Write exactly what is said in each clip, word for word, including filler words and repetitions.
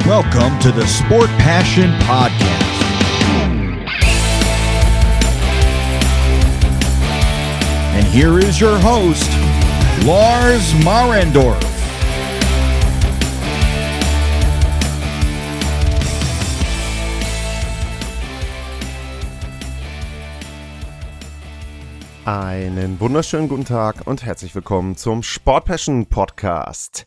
Welcome to the Sport Passion Podcast. And here is your host, Lars Marendorf. Einen wunderschönen guten Tag und herzlich willkommen zum Sport Passion Podcast.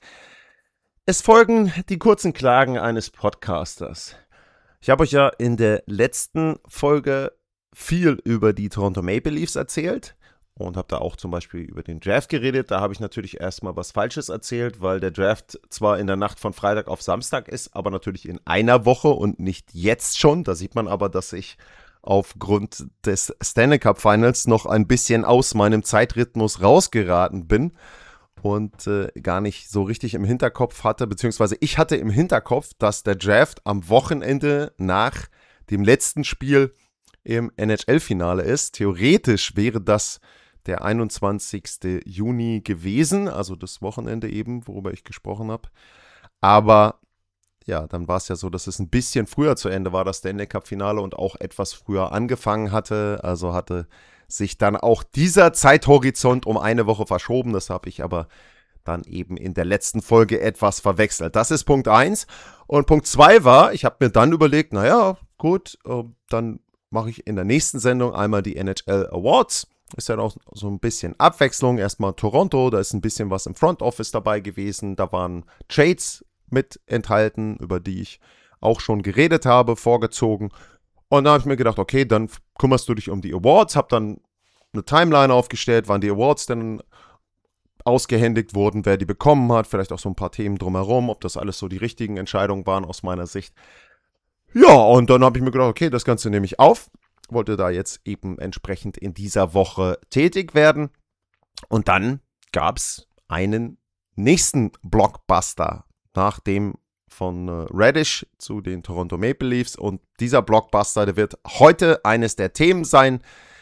Es folgen die kurzen Klagen eines Podcasters. Ich habe euch ja in der letzten Folge viel über die Toronto Maple Leafs erzählt und habe da auch zum Beispiel über den Draft geredet. Da habe ich natürlich erstmal was Falsches erzählt, weil der Draft zwar in der Nacht von Freitag auf Samstag ist, aber natürlich in einer Woche und nicht jetzt schon. Da sieht man aber, dass ich aufgrund des Stanley Cup Finals noch ein bisschen aus meinem Zeitrhythmus rausgeraten bin und äh, gar nicht so richtig im Hinterkopf hatte, beziehungsweise ich hatte im Hinterkopf, dass der Draft am Wochenende nach dem letzten Spiel im N H L-Finale ist. Theoretisch wäre das der einundzwanzigsten Juni gewesen, also das Wochenende eben, worüber ich gesprochen habe. Aber ja, dann war es ja so, dass es ein bisschen früher zu Ende war, das Stanley Cup-Finale, und auch etwas früher angefangen hatte. Also hatte sich dann auch dieser Zeithorizont um eine Woche verschoben. Das habe ich aber dann eben in der letzten Folge etwas verwechselt. Das ist Punkt eins. Und Punkt zwei war, ich habe mir dann überlegt, naja, gut, äh, dann mache ich in der nächsten Sendung einmal die N H L Awards. Ist ja auch so ein bisschen Abwechslung. Erstmal Toronto, da ist ein bisschen was im Front Office dabei gewesen. Da waren Trades mit enthalten, über die ich auch schon geredet habe, vorgezogen. Und da habe ich mir gedacht, okay, dann kümmerst du dich um die Awards, habe dann eine Timeline aufgestellt, wann die Awards dann ausgehändigt wurden, wer die bekommen hat, vielleicht auch so ein paar Themen drumherum, ob das alles so die richtigen Entscheidungen waren aus meiner Sicht. Ja, und dann habe ich mir gedacht, okay, das Ganze nehme ich auf, wollte da jetzt eben entsprechend in dieser Woche tätig werden. Und dann gab es einen nächsten Blockbuster nach dem von äh, Reddish zu den Toronto Maple Leafs, und dieser Blockbuster, der wird heute eines der Themen sein,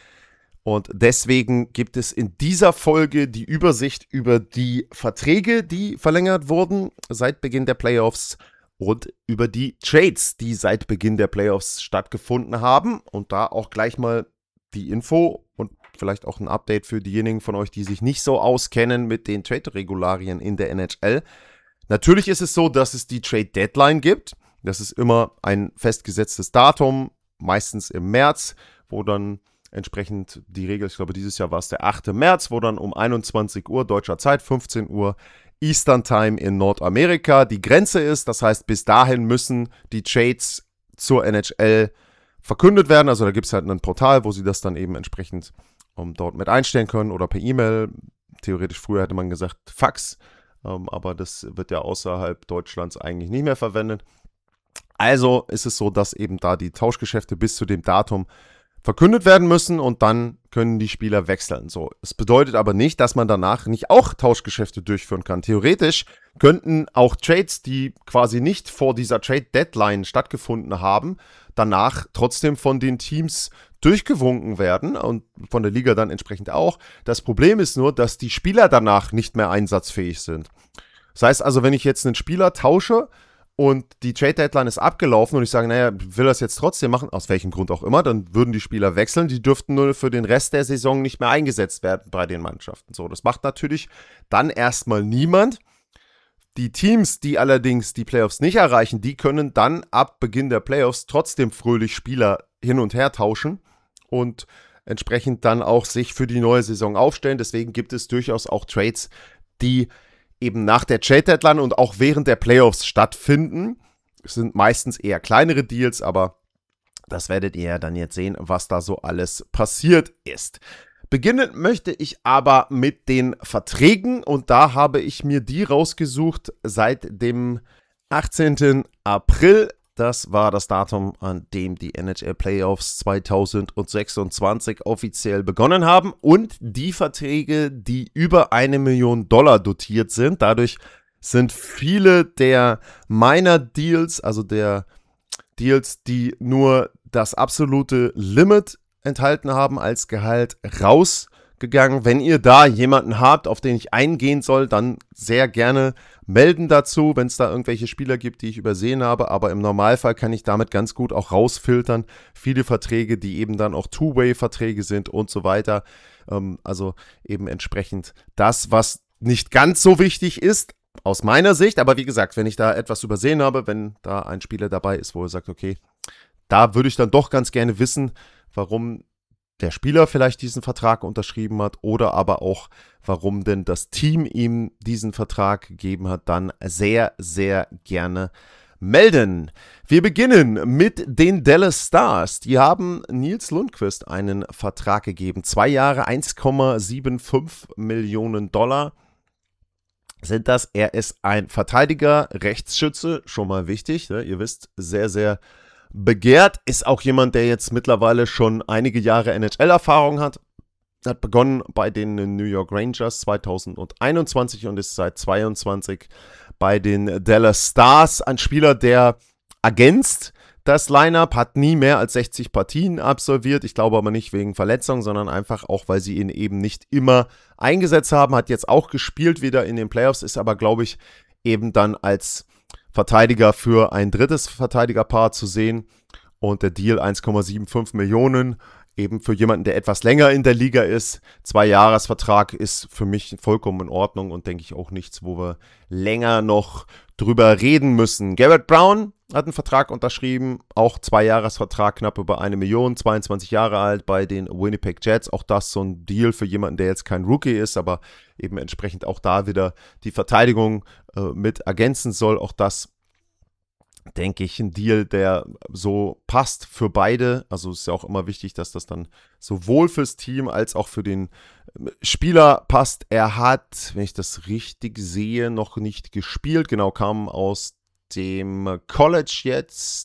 und deswegen gibt es in dieser Folge die Übersicht über die Verträge, die verlängert wurden seit Beginn der Playoffs, und über die Trades, die seit Beginn der Playoffs stattgefunden haben, und da auch gleich mal die Info und vielleicht auch ein Update für diejenigen von euch, die sich nicht so auskennen mit den Trade-Regularien in der N H L. Natürlich ist es so, dass es die Trade-Deadline gibt. Das ist immer ein festgesetztes Datum, meistens im März, wo dann entsprechend die Regel, ich glaube dieses Jahr war es der achte März, wo dann um einundzwanzig Uhr deutscher Zeit, fünfzehn Uhr Eastern Time in Nordamerika die Grenze ist. Das heißt, bis dahin müssen die Trades zur N H L verkündet werden. Also da gibt es halt ein Portal, wo sie das dann eben entsprechend um, dort mit einstellen können oder per E-Mail. Theoretisch früher hätte man gesagt Fax. Um, aber das wird ja außerhalb Deutschlands eigentlich nicht mehr verwendet. Also ist es so, dass eben da die Tauschgeschäfte bis zu dem Datum verkündet werden müssen, und dann können die Spieler wechseln. So, es bedeutet aber nicht, dass man danach nicht auch Tauschgeschäfte durchführen kann. Theoretisch könnten auch Trades, die quasi nicht vor dieser Trade-Deadline stattgefunden haben, danach trotzdem von den Teams durchgewunken werden und von der Liga dann entsprechend auch. Das Problem ist nur, dass die Spieler danach nicht mehr einsatzfähig sind. Das heißt also, wenn ich jetzt einen Spieler tausche und die Trade-Deadline ist abgelaufen und ich sage, naja, will das jetzt trotzdem machen, aus welchem Grund auch immer, dann würden die Spieler wechseln, die dürften nur für den Rest der Saison nicht mehr eingesetzt werden bei den Mannschaften. So, das macht natürlich dann erstmal niemand. Die Teams, die allerdings die Playoffs nicht erreichen, die können dann ab Beginn der Playoffs trotzdem fröhlich Spieler hin und her tauschen und entsprechend dann auch sich für die neue Saison aufstellen. Deswegen gibt es durchaus auch Trades, die eben nach der Trade-Deadline und auch während der Playoffs stattfinden. Es sind meistens eher kleinere Deals, aber das werdet ihr ja dann jetzt sehen, was da so alles passiert ist. Beginnen möchte ich aber mit den Verträgen, und da habe ich mir die rausgesucht seit dem achtzehnten April. Das war das Datum, an dem die N H L Playoffs zweitausendsechsundzwanzig offiziell begonnen haben, und die Verträge, die über eine Million Dollar dotiert sind. Dadurch sind viele der Minor Deals, also der Deals, die nur das absolute Limit enthalten haben als Gehalt, rausgegangen. Wenn ihr da jemanden habt, auf den ich eingehen soll, dann sehr gerne melden dazu, wenn es da irgendwelche Spieler gibt, die ich übersehen habe, aber im Normalfall kann ich damit ganz gut auch rausfiltern. Viele Verträge, die eben dann auch Two-Way-Verträge sind und so weiter. Ähm, also eben entsprechend das, was nicht ganz so wichtig ist, aus meiner Sicht. Aber wie gesagt, wenn ich da etwas übersehen habe, wenn da ein Spieler dabei ist, wo er sagt, okay, da würde ich dann doch ganz gerne wissen, warum der Spieler vielleicht diesen Vertrag unterschrieben hat oder aber auch, warum denn das Team ihm diesen Vertrag gegeben hat, dann sehr, sehr gerne melden. Wir beginnen mit den Dallas Stars. Die haben Nils Lundqvist einen Vertrag gegeben. Zwei Jahre, eins Komma fünfundsiebzig Millionen Dollar sind das. Er ist ein Verteidiger, Rechtsschütze, schon mal wichtig. Ne? Ihr wisst, sehr, sehr begehrt. Ist auch jemand, der jetzt mittlerweile schon einige Jahre N H L-Erfahrung hat. Hat begonnen bei den New York Rangers zweitausendeinundzwanzig und ist seit zweiundzwanzig bei den Dallas Stars. Ein Spieler, der ergänzt das Lineup, hat nie mehr als sechzig Partien absolviert. Ich glaube aber nicht wegen Verletzung, sondern einfach auch, weil sie ihn eben nicht immer eingesetzt haben. Hat jetzt auch gespielt wieder in den Playoffs, ist aber, glaube ich, eben dann als Verteidiger für ein drittes Verteidigerpaar zu sehen. Und der Deal eins Komma fünfundsiebzig Millionen. Eben für jemanden, der etwas länger in der Liga ist. Zwei-Jahres-Vertrag ist für mich vollkommen in Ordnung und denke ich auch nichts, wo wir länger noch drüber reden müssen. Garrett Brown hat einen Vertrag unterschrieben, auch Zwei-Jahres-Vertrag, knapp über eine Million, zweiundzwanzig Jahre alt bei den Winnipeg Jets. Auch das so ein Deal für jemanden, der jetzt kein Rookie ist, aber eben entsprechend auch da wieder die Verteidigung äh, mit ergänzen soll. Auch das, denke ich, ein Deal, der so passt für beide. Also ist ja auch immer wichtig, dass das dann sowohl fürs Team als auch für den Spieler passt. Er hat, wenn ich das richtig sehe, noch nicht gespielt. Genau, kam aus dem College jetzt.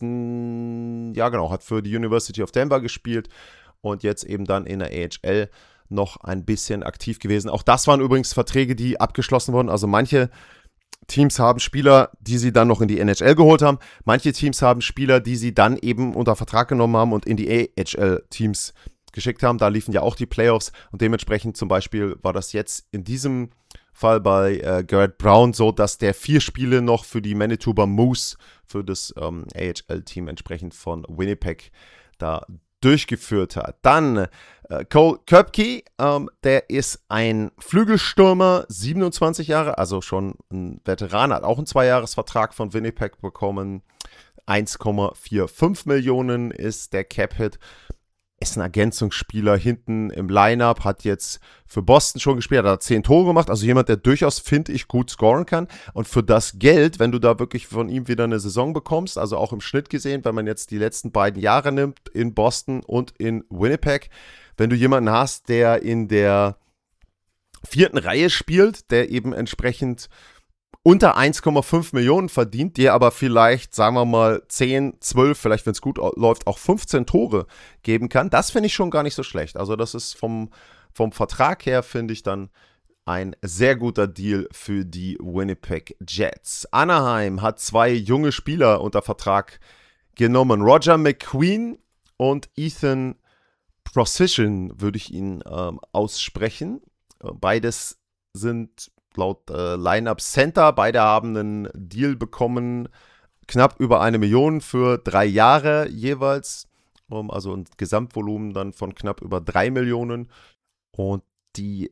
Ja, genau, hat für die University of Denver gespielt und jetzt eben dann in der A H L noch ein bisschen aktiv gewesen. Auch das waren übrigens Verträge, die abgeschlossen wurden. Also manche Teams haben Spieler, die sie dann noch in die N H L geholt haben. Manche Teams haben Spieler, die sie dann eben unter Vertrag genommen haben und in die A H L-Teams geschickt haben. Da liefen ja auch die Playoffs und dementsprechend zum Beispiel war das jetzt in diesem Fall bei äh, Garrett Brown so, dass der vier Spiele noch für die Manitoba Moose, für das ähm, A H L-Team entsprechend von Winnipeg da durchgeführt hat. Dann äh, Cole Koepke, ähm, der ist ein Flügelstürmer, siebenundzwanzig Jahre, also schon ein Veteran, hat auch einen Zweijahresvertrag von Winnipeg bekommen. eins Komma fünfundvierzig Millionen ist der Cap-Hit. Ist ein Ergänzungsspieler hinten im Lineup, hat jetzt für Boston schon gespielt, hat zehn Tore gemacht, also jemand, der durchaus, finde ich, gut scoren kann. Und für das Geld, wenn du da wirklich von ihm wieder eine Saison bekommst, also auch im Schnitt gesehen, wenn man jetzt die letzten beiden Jahre nimmt, in Boston und in Winnipeg, wenn du jemanden hast, der in der vierten Reihe spielt, der eben entsprechend unter eins Komma fünf Millionen verdient, dir aber vielleicht, sagen wir mal, zehn, zwölf, vielleicht wenn es gut läuft, auch fünfzehn Tore geben kann. Das finde ich schon gar nicht so schlecht. Also das ist vom, vom Vertrag her, finde ich, dann ein sehr guter Deal für die Winnipeg Jets. Anaheim hat zwei junge Spieler unter Vertrag genommen. Roger McQueen und Ethan Procision würde ich ihn ähm, aussprechen. Beides sind laut äh, Lineup Center. Beide haben einen Deal bekommen, knapp über eine Million für drei Jahre jeweils. Um, also ein Gesamtvolumen dann von knapp über drei Millionen. Und die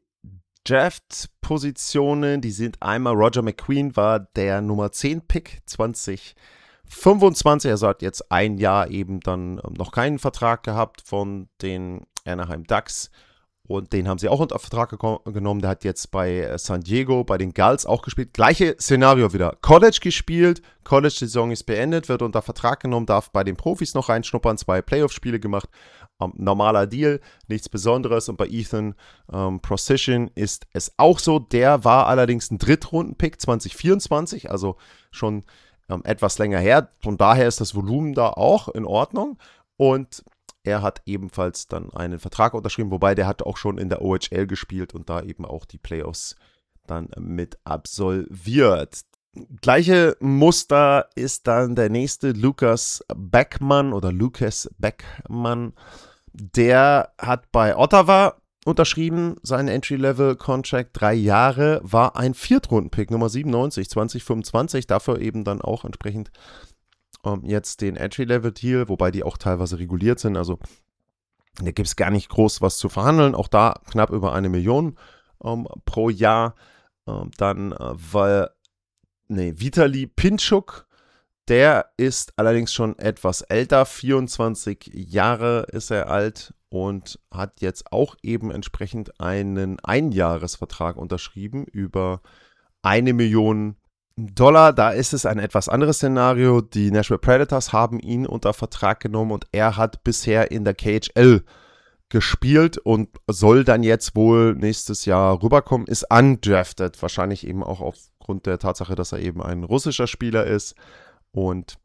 Draft-Positionen, die sind einmal, Roger McQueen war der Nummer zehn Pick zwanzig fünfundzwanzig. Also hat jetzt ein Jahr eben dann noch keinen Vertrag gehabt von den Anaheim Ducks. Und den haben sie auch unter Vertrag geko- genommen. Der hat jetzt bei San Diego, bei den Gulls auch gespielt. Gleiche Szenario wieder. College gespielt, College-Saison ist beendet, wird unter Vertrag genommen, darf bei den Profis noch reinschnuppern, zwei Playoff-Spiele gemacht. Ähm, normaler Deal, nichts Besonderes. Und bei Ethan ähm, Procision ist es auch so. Der war allerdings ein Drittrunden-Pick zwanzig vierundzwanzig, also schon ähm, etwas länger her. Von daher ist das Volumen da auch in Ordnung. Und er hat ebenfalls dann einen Vertrag unterschrieben, wobei der hat auch schon in der O H L gespielt und da eben auch die Playoffs dann mit absolviert. Gleiche Muster ist dann der nächste, Lukas Beckmann oder Lukas Beckmann. Der hat bei Ottawa unterschrieben, seinen Entry-Level-Contract, drei Jahre, war ein Viertrunden-Pick, Nummer siebenundneunzig, zwanzig fünfundzwanzig, dafür eben dann auch entsprechend ähm, jetzt den Entry-Level-Deal, wobei die auch teilweise reguliert sind, also da gibt es gar nicht groß was zu verhandeln, auch da knapp über eine Million ähm, pro Jahr. Ähm, dann äh, weil, nee, Vitali Pintschuk, der ist allerdings schon etwas älter, vierundzwanzig Jahre ist er alt und hat jetzt auch eben entsprechend einen Einjahresvertrag unterschrieben über eine Million Dollar. Da ist es ein etwas anderes Szenario. Die Nashville Predators haben ihn unter Vertrag genommen und er hat bisher in der K H L gespielt und soll dann jetzt wohl nächstes Jahr rüberkommen, ist undrafted, wahrscheinlich eben auch aufgrund der Tatsache, dass er eben ein russischer Spieler ist. Und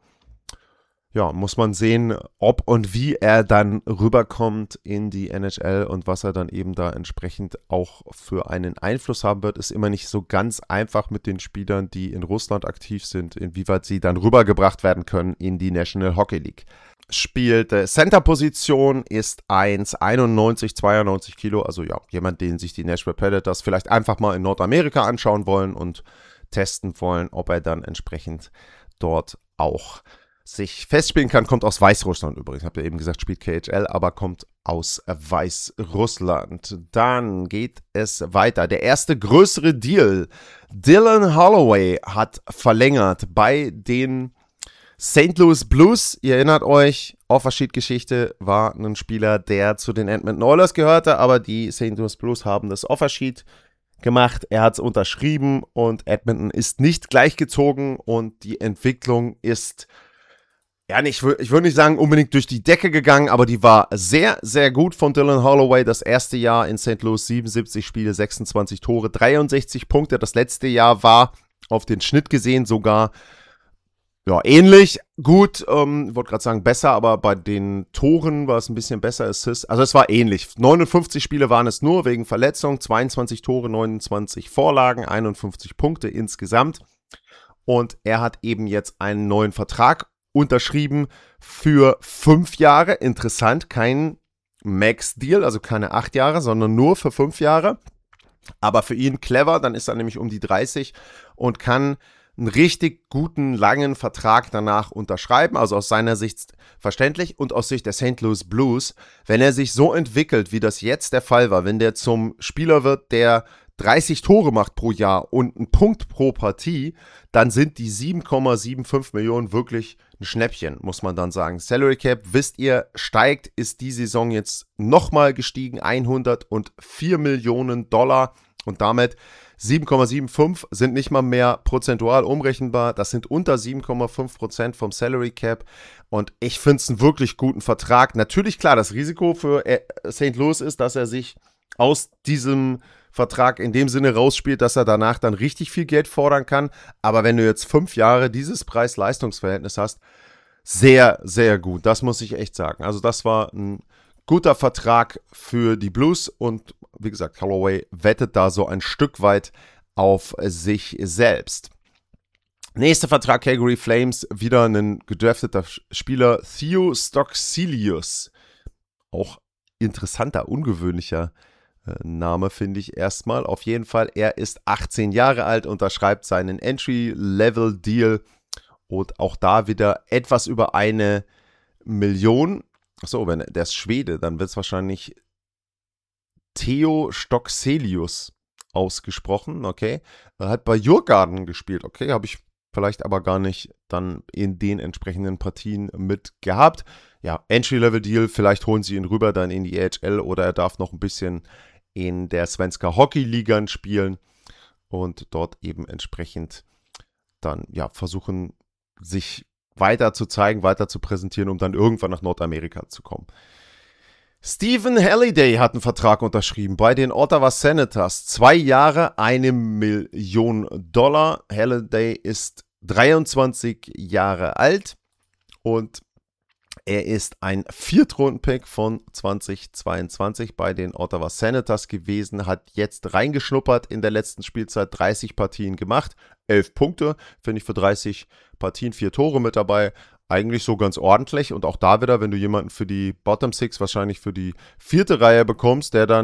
ja, muss man sehen, ob und wie er dann rüberkommt in die N H L und was er dann eben da entsprechend auch für einen Einfluss haben wird. Ist immer nicht so ganz einfach mit den Spielern, die in Russland aktiv sind, inwieweit sie dann rübergebracht werden können in die National Hockey League. Spielt äh, Center-Position, ist eins Komma einundneunzig, zweiundneunzig Kilo, also ja, jemand, den sich die Nashville Predators vielleicht einfach mal in Nordamerika anschauen wollen und testen wollen, ob er dann entsprechend dort auch sich festspielen kann, kommt aus Weißrussland übrigens. Ich habe ja eben gesagt, spielt K H L, aber kommt aus Weißrussland. Dann geht es weiter. Der erste größere Deal. Dylan Holloway hat verlängert bei den Saint Louis Blues. Ihr erinnert euch, Offersheet-Geschichte war ein Spieler, der zu den Edmonton Oilers gehörte, aber die Saint Louis Blues haben das Offersheet gemacht, er hat es unterschrieben und Edmonton ist nicht gleichgezogen und die Entwicklung ist, ja, nicht, ich würde nicht sagen unbedingt durch die Decke gegangen, aber die war sehr, sehr gut von Dylan Holloway. Das erste Jahr in Saint Louis siebenundsiebzig Spiele, sechsundzwanzig Tore, dreiundsechzig Punkte. Das letzte Jahr war auf den Schnitt gesehen sogar ja, ähnlich gut, ähm, wollte gerade sagen besser, aber bei den Toren war es ein bisschen besser. Assist. Also es war ähnlich. neunundfünfzig Spiele waren es nur wegen Verletzung, zweiundzwanzig Tore, neunundzwanzig Vorlagen, einundfünfzig Punkte insgesamt. Und er hat eben jetzt einen neuen Vertrag unterschrieben für fünf Jahre. Interessant, kein Max-Deal, also keine acht Jahre, sondern nur für fünf Jahre. Aber für ihn clever, dann ist er nämlich um die dreißig und kann einen richtig guten, langen Vertrag danach unterschreiben, also aus seiner Sicht verständlich und aus Sicht der Saint Louis Blues, wenn er sich so entwickelt, wie das jetzt der Fall war, wenn der zum Spieler wird, der dreißig Tore macht pro Jahr und einen Punkt pro Partie, dann sind die sieben Komma fünfundsiebzig Millionen wirklich ein Schnäppchen, muss man dann sagen. Salary Cap, wisst ihr, steigt, ist die Saison jetzt nochmal gestiegen, hundertvier Millionen Dollar und damit sieben Komma fünfundsiebzig sind nicht mal mehr prozentual umrechenbar. Das sind unter sieben Komma fünf Prozent vom Salary Cap. Und ich finde es einen wirklich guten Vertrag. Natürlich, klar, das Risiko für Saint Louis ist, dass er sich aus diesem Vertrag in dem Sinne rausspielt, dass er danach dann richtig viel Geld fordern kann. Aber wenn du jetzt fünf Jahre dieses Preis-Leistungs-Verhältnis hast, sehr, sehr gut. Das muss ich echt sagen. Also das war ein guter Vertrag für die Blues und wie gesagt, Holloway wettet da so ein Stück weit auf sich selbst. Nächster Vertrag, Calgary Flames, wieder ein gedrafteter Spieler, Theo Stocksilius. Auch interessanter, ungewöhnlicher äh, Name, finde ich erstmal. Auf jeden Fall, er ist achtzehn Jahre alt, unterschreibt seinen Entry-Level-Deal und auch da wieder etwas über eine Million. Achso, wenn der ist Schwede, dann wird es wahrscheinlich Theo Stockselius ausgesprochen, okay. Er hat bei Djurgården gespielt, okay, habe ich vielleicht aber gar nicht dann in den entsprechenden Partien mit gehabt. Ja, Entry-Level-Deal, vielleicht holen sie ihn rüber dann in die A H L oder er darf noch ein bisschen in der Svenska Hockey-Liga spielen und dort eben entsprechend dann ja versuchen, sich weiter zu zeigen, weiter zu präsentieren, um dann irgendwann nach Nordamerika zu kommen. Stephen Halliday hat einen Vertrag unterschrieben bei den Ottawa Senators. Zwei Jahre, eine Million Dollar. Halliday ist dreiundzwanzig Jahre alt und er ist ein Viertrunden-Pick von zweitausendzweiundzwanzig bei den Ottawa Senators gewesen, hat jetzt reingeschnuppert in der letzten Spielzeit, dreißig Partien gemacht, elf Punkte, finde ich für dreißig Partien, vier Tore mit dabei, eigentlich so ganz ordentlich und auch da wieder, wenn du jemanden für die Bottom Six, wahrscheinlich für die vierte Reihe bekommst, der dann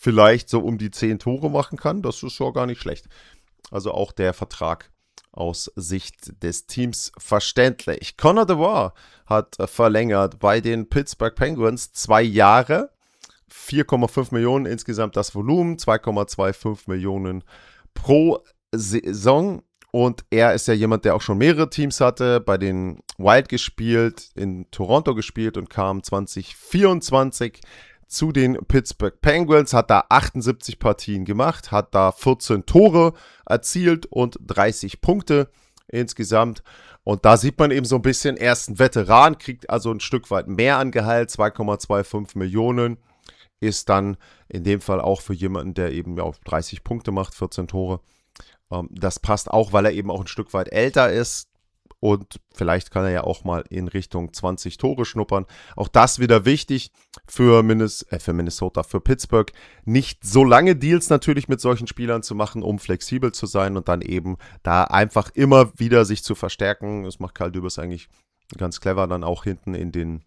vielleicht so um die zehn Tore machen kann. Das ist schon gar nicht schlecht. Also auch der Vertrag aus Sicht des Teams verständlich. Connor DeWar hat äh, verlängert bei den Pittsburgh Penguins zwei Jahre, vier Komma fünf Millionen insgesamt das Volumen, zwei Komma fünfundzwanzig Millionen pro Saison. Und er ist ja jemand, der auch schon mehrere Teams hatte, bei den Wild gespielt, in Toronto gespielt und kam zwanzig vierundzwanzig zu den Pittsburgh Penguins, hat da achtundsiebzig Partien gemacht, hat da vierzehn Tore erzielt und dreißig Punkte insgesamt. Und da sieht man eben so ein bisschen, er ist ein Veteran, kriegt also ein Stück weit mehr an Gehalt, zwei Komma fünfundzwanzig Millionen, ist dann in dem Fall auch für jemanden, der eben ja, dreißig Punkte macht, vierzehn Tore. Ähm, das passt auch, weil er eben auch ein Stück weit älter ist. Und vielleicht kann er ja auch mal in Richtung zwanzig Tore schnuppern. Auch das wieder wichtig für, Minnes- äh, für Minnesota, für Pittsburgh. Nicht so lange Deals natürlich mit solchen Spielern zu machen, um flexibel zu sein und dann eben da einfach immer wieder sich zu verstärken. Das macht Kyle Dubas eigentlich ganz clever, dann auch hinten in den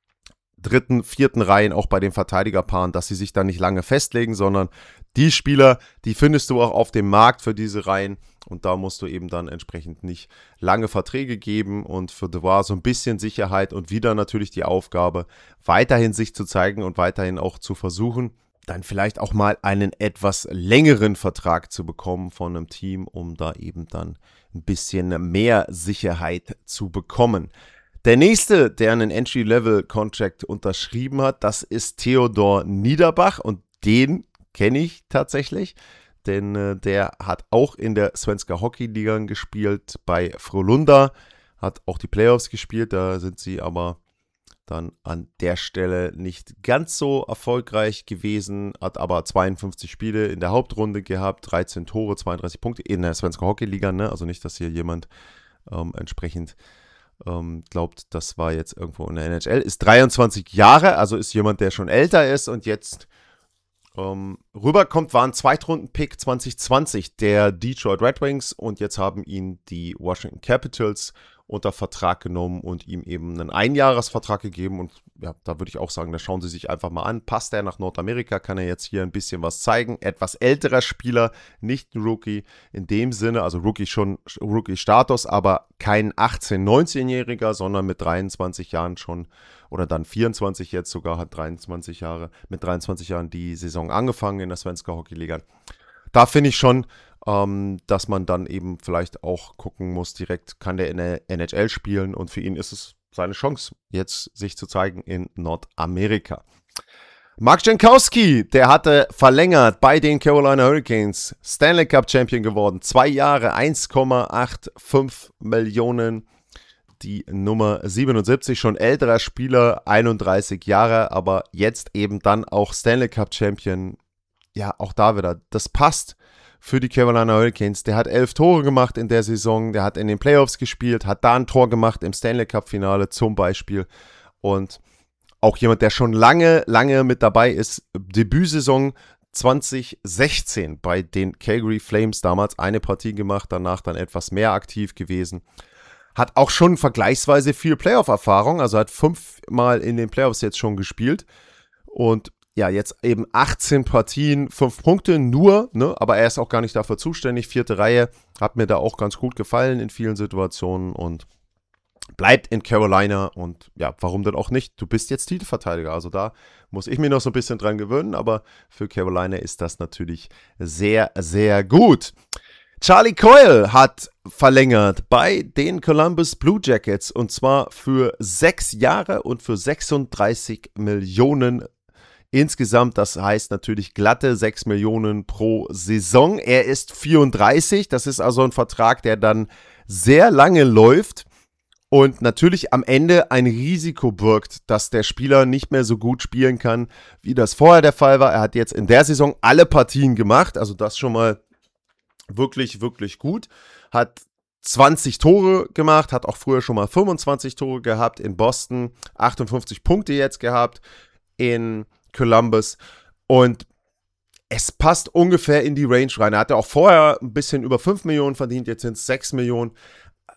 dritten, vierten Reihen, auch bei den Verteidigerpaaren, dass sie sich da nicht lange festlegen, sondern die Spieler, die findest du auch auf dem Markt für diese Reihen und da musst du eben dann entsprechend nicht lange Verträge geben und für DeWar so ein bisschen Sicherheit und wieder natürlich die Aufgabe, weiterhin sich zu zeigen und weiterhin auch zu versuchen, dann vielleicht auch mal einen etwas längeren Vertrag zu bekommen von einem Team, um da eben dann ein bisschen mehr Sicherheit zu bekommen. Der nächste, der einen Entry-Level-Contract unterschrieben hat, das ist Theodor Niederbach und den kenne ich tatsächlich, denn äh, der hat auch in der Svenska Hockey-Liga gespielt bei Frölunda, hat auch die Playoffs gespielt, da sind sie aber dann an der Stelle nicht ganz so erfolgreich gewesen, hat aber zweiundfünfzig Spiele in der Hauptrunde gehabt, dreizehn Tore, zweiunddreißig Punkte in der Svenska Hockey-Liga, ne? Also nicht, dass hier jemand ähm, entsprechend Ähm, glaubt, das war jetzt irgendwo in der N H L, ist dreiundzwanzig Jahre, also ist jemand, der schon älter ist und jetzt ähm, rüberkommt, war ein Zweitrunden-Pick zwanzig zwanzig der Detroit Red Wings und jetzt haben ihn die Washington Capitals unter Vertrag genommen und ihm eben einen Einjahresvertrag gegeben und ja, da würde ich auch sagen, da schauen Sie sich einfach mal an, passt er nach Nordamerika, kann er jetzt hier ein bisschen was zeigen, etwas älterer Spieler, nicht ein Rookie in dem Sinne, also Rookie schon, Rookie-Status, aber kein achtzehn-, neunzehnjähriger, sondern mit dreiundzwanzig Jahren schon, oder dann vierundzwanzig jetzt sogar, hat dreiundzwanzig Jahre, mit dreiundzwanzig Jahren die Saison angefangen in der Svenska Hockey-Liga. Da finde ich schon, ähm, dass man dann eben vielleicht auch gucken muss, direkt kann der in der N H L spielen und für ihn ist es seine Chance, jetzt sich zu zeigen in Nordamerika. Mark Jankowski, der hatte verlängert bei den Carolina Hurricanes, Stanley Cup Champion geworden, zwei Jahre, eins Komma fünfundachtzig Millionen, die Nummer siebenundsiebzig, schon älterer Spieler, einunddreißig Jahre, aber jetzt eben dann auch Stanley Cup Champion. Ja, auch da wieder, das passt für die Carolina Hurricanes. Der hat elf Tore gemacht in der Saison, der hat in den Playoffs gespielt, hat da ein Tor gemacht im Stanley Cup Finale zum Beispiel und auch jemand, der schon lange, lange mit dabei ist. Debütsaison zwanzig sechzehn bei den Calgary Flames damals eine Partie gemacht, danach dann etwas mehr aktiv gewesen. Hat auch schon vergleichsweise viel Playoff-Erfahrung, also hat fünfmal in den Playoffs jetzt schon gespielt und ja, jetzt eben achtzehn Partien, fünf Punkte nur, ne? Aber er ist auch gar nicht dafür zuständig. Vierte Reihe, hat mir da auch ganz gut gefallen in vielen Situationen und bleibt in Carolina und ja, warum denn auch nicht? Du bist jetzt Titelverteidiger, also da muss ich mir noch so ein bisschen dran gewöhnen, aber für Carolina ist das natürlich sehr, sehr gut. Charlie Coyle hat verlängert bei den Columbus Blue Jackets und zwar für sechs Jahre und für sechsunddreißig Millionen insgesamt, das heißt natürlich glatte sechs Millionen pro Saison. Er ist vierunddreißig, das ist also ein Vertrag, der dann sehr lange läuft und natürlich am Ende ein Risiko birgt, dass der Spieler nicht mehr so gut spielen kann, wie das vorher der Fall war. Er hat jetzt in der Saison alle Partien gemacht, also das schon mal wirklich, wirklich gut. Hat zwanzig Tore gemacht, hat auch früher schon mal fünfundzwanzig Tore gehabt in Boston, achtundfünfzig Punkte jetzt gehabt in Columbus und es passt ungefähr in die Range rein. Er hatte auch vorher ein bisschen über fünf Millionen verdient, jetzt sind es sechs Millionen.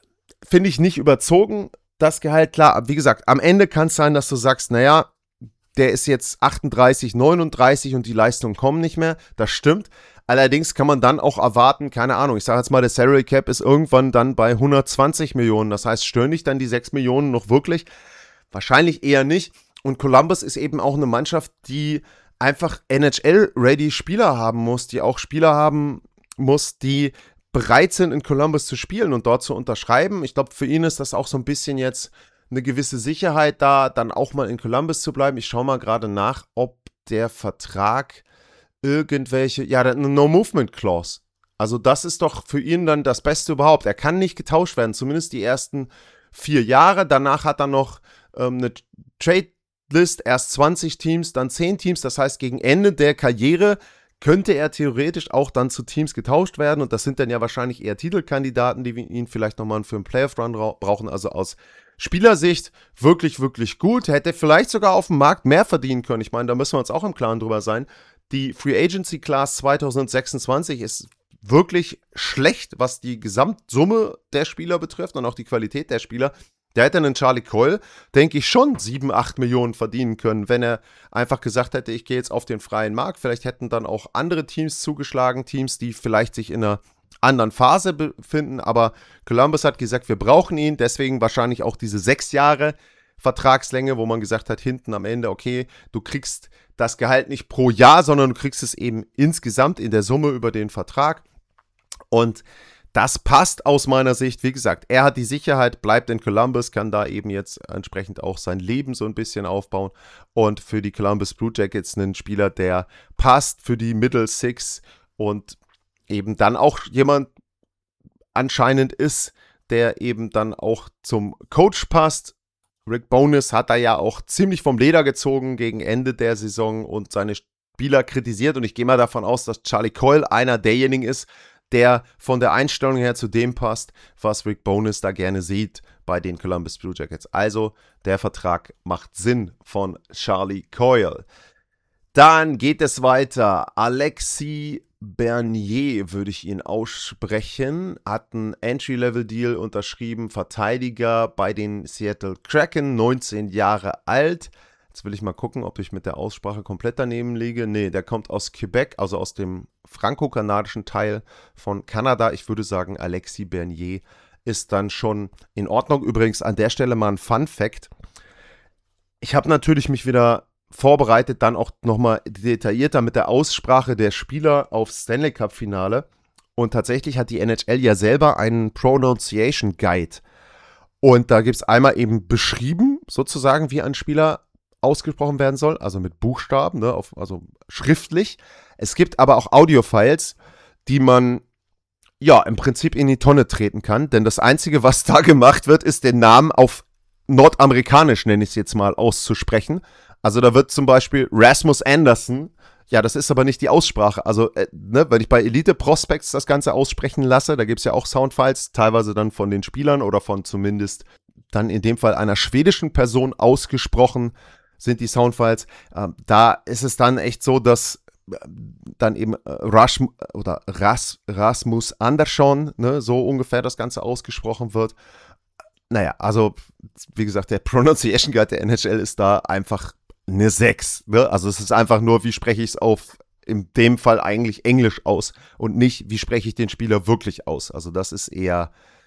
Finde ich nicht überzogen, das Gehalt. Klar, wie gesagt, am Ende kann es sein, dass du sagst, naja, der ist jetzt achtunddreißig, neununddreißig und die Leistungen kommen nicht mehr. Das stimmt. Allerdings kann man dann auch erwarten, keine Ahnung, ich sage jetzt mal, der Salary Cap ist irgendwann dann bei hundertzwanzig Millionen. Das heißt, stören dich dann die sechs Millionen noch wirklich? Wahrscheinlich eher nicht. Und Columbus ist eben auch eine Mannschaft, die einfach N H L-ready Spieler haben muss, die auch Spieler haben muss, die bereit sind, in Columbus zu spielen und dort zu unterschreiben. Ich glaube, für ihn ist das auch so ein bisschen jetzt eine gewisse Sicherheit da, dann auch mal in Columbus zu bleiben. Ich schaue mal gerade nach, ob der Vertrag irgendwelche, ja, eine No-Movement-Clause. Also das ist doch für ihn dann das Beste überhaupt. Er kann nicht getauscht werden, zumindest die ersten vier Jahre. Danach hat er noch ähm, eine Trade-List, erst zwanzig Teams, dann zehn Teams. Das heißt, gegen Ende der Karriere könnte er theoretisch auch dann zu Teams getauscht werden. Und das sind dann ja wahrscheinlich eher Titelkandidaten, die ihn vielleicht nochmal für einen Playoff-Run brauchen. Also aus Spielersicht wirklich, wirklich gut. Hätte vielleicht sogar auf dem Markt mehr verdienen können. Ich meine, da müssen wir uns auch im Klaren drüber sein. Die Free Agency Class zwanzig sechsundzwanzig ist wirklich schlecht, was die Gesamtsumme der Spieler betrifft und auch die Qualität der Spieler. Da hätte einen Charlie Coyle, denke ich, schon sieben, acht Millionen verdienen können, wenn er einfach gesagt hätte, ich gehe jetzt auf den freien Markt. Vielleicht hätten dann auch andere Teams zugeschlagen, Teams, die vielleicht sich in einer anderen Phase befinden. Aber Columbus hat gesagt, wir brauchen ihn, deswegen wahrscheinlich auch diese sechs Jahre Vertragslänge, wo man gesagt hat, hinten am Ende, okay, du kriegst das Gehalt nicht pro Jahr, sondern du kriegst es eben insgesamt in der Summe über den Vertrag. Und das passt aus meiner Sicht. Wie gesagt, er hat die Sicherheit, bleibt in Columbus, kann da eben jetzt entsprechend auch sein Leben so ein bisschen aufbauen. Und für die Columbus Blue Jackets einen Spieler, der passt für die Middle Six und eben dann auch jemand anscheinend ist, der eben dann auch zum Coach passt. Rick Bowness hat da ja auch ziemlich vom Leder gezogen gegen Ende der Saison und seine Spieler kritisiert. Und ich gehe mal davon aus, dass Charlie Coyle einer derjenigen ist, der von der Einstellung her zu dem passt, was Rick Bowness da gerne sieht bei den Columbus Blue Jackets. Also der Vertrag macht Sinn von Charlie Coyle. Dann geht es weiter. Alexis Bernier würde ich ihn aussprechen, hat einen Entry-Level-Deal unterschrieben, Verteidiger bei den Seattle Kraken, neunzehn Jahre alt. Jetzt will ich mal gucken, ob ich mit der Aussprache komplett daneben liege. Nee, der kommt aus Quebec, also aus dem franco-kanadischen Teil von Kanada. Ich würde sagen, Alexis Bernier ist dann schon in Ordnung. Übrigens an der Stelle mal ein Fun-Fact. Ich habe natürlich mich wieder vorbereitet, dann auch nochmal detaillierter mit der Aussprache der Spieler aufs Stanley Cup-Finale. Und tatsächlich hat die N H L ja selber einen Pronunciation Guide. Und da gibt es einmal eben beschrieben, sozusagen, wie ein Spieler ausgesprochen werden soll, also mit Buchstaben, ne, auf, also schriftlich. Es gibt aber auch Audiofiles, die man ja im Prinzip in die Tonne treten kann, denn das Einzige, was da gemacht wird, ist den Namen auf nordamerikanisch, nenne ich es jetzt mal, auszusprechen. Also da wird zum Beispiel Rasmus Anderson, ja, das ist aber nicht die Aussprache, also äh, ne, wenn ich bei Elite Prospects das Ganze aussprechen lasse, da gibt es ja auch Soundfiles, teilweise dann von den Spielern oder von zumindest dann in dem Fall einer schwedischen Person ausgesprochen sind die Soundfiles. Ähm, da ist es dann echt so, dass äh, dann eben äh, Ras oder Ras Rasmus Andersson, ne, so ungefähr das Ganze ausgesprochen wird. Naja, also wie gesagt, der Pronunciation Guide der N H L ist da einfach eine sechs. Ne? Also es ist einfach nur, wie spreche ich es auf, in dem Fall eigentlich Englisch aus und nicht, wie spreche ich den Spieler wirklich aus. Also das ist eher,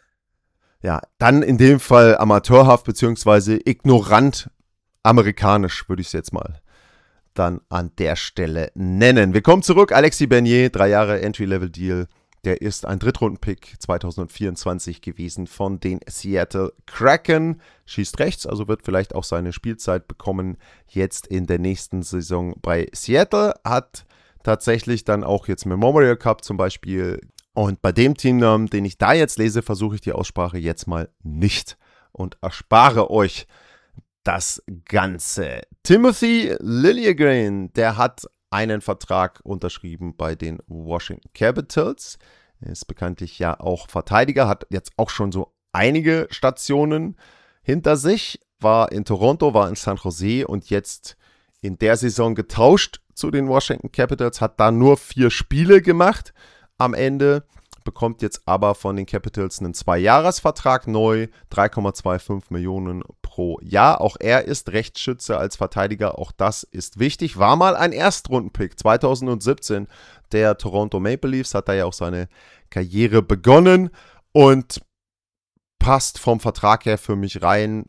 ja, dann in dem Fall amateurhaft beziehungsweise ignorant amerikanisch, würde ich es jetzt mal dann an der Stelle nennen. Wir kommen zurück, Alexis Bernier, drei Jahre Entry-Level-Deal. Der ist ein Drittrunden-Pick zwanzig vierundzwanzig gewesen von den Seattle Kraken. Schießt rechts, also wird vielleicht auch seine Spielzeit bekommen jetzt in der nächsten Saison bei Seattle. Hat tatsächlich dann auch jetzt Memorial Cup zum Beispiel. Und bei dem Teamnamen, den ich da jetzt lese, versuche ich die Aussprache jetzt mal nicht und erspare euch das Ganze. Timothy Liljegren, der hat einen Vertrag unterschrieben bei den Washington Capitals. Er ist bekanntlich ja auch Verteidiger, hat jetzt auch schon so einige Stationen hinter sich, war in Toronto, war in San Jose und jetzt in der Saison getauscht zu den Washington Capitals, hat da nur vier Spiele gemacht am Ende bekommt jetzt aber von den Capitals einen Zwei-Jahres-Vertrag neu, drei Komma fünfundzwanzig Millionen pro Jahr. Auch er ist Rechtsschütze als Verteidiger, auch das ist wichtig. War mal ein Erstrundenpick zweitausendsiebzehn der Toronto Maple Leafs, hat da ja auch seine Karriere begonnen und passt vom Vertrag her für mich rein.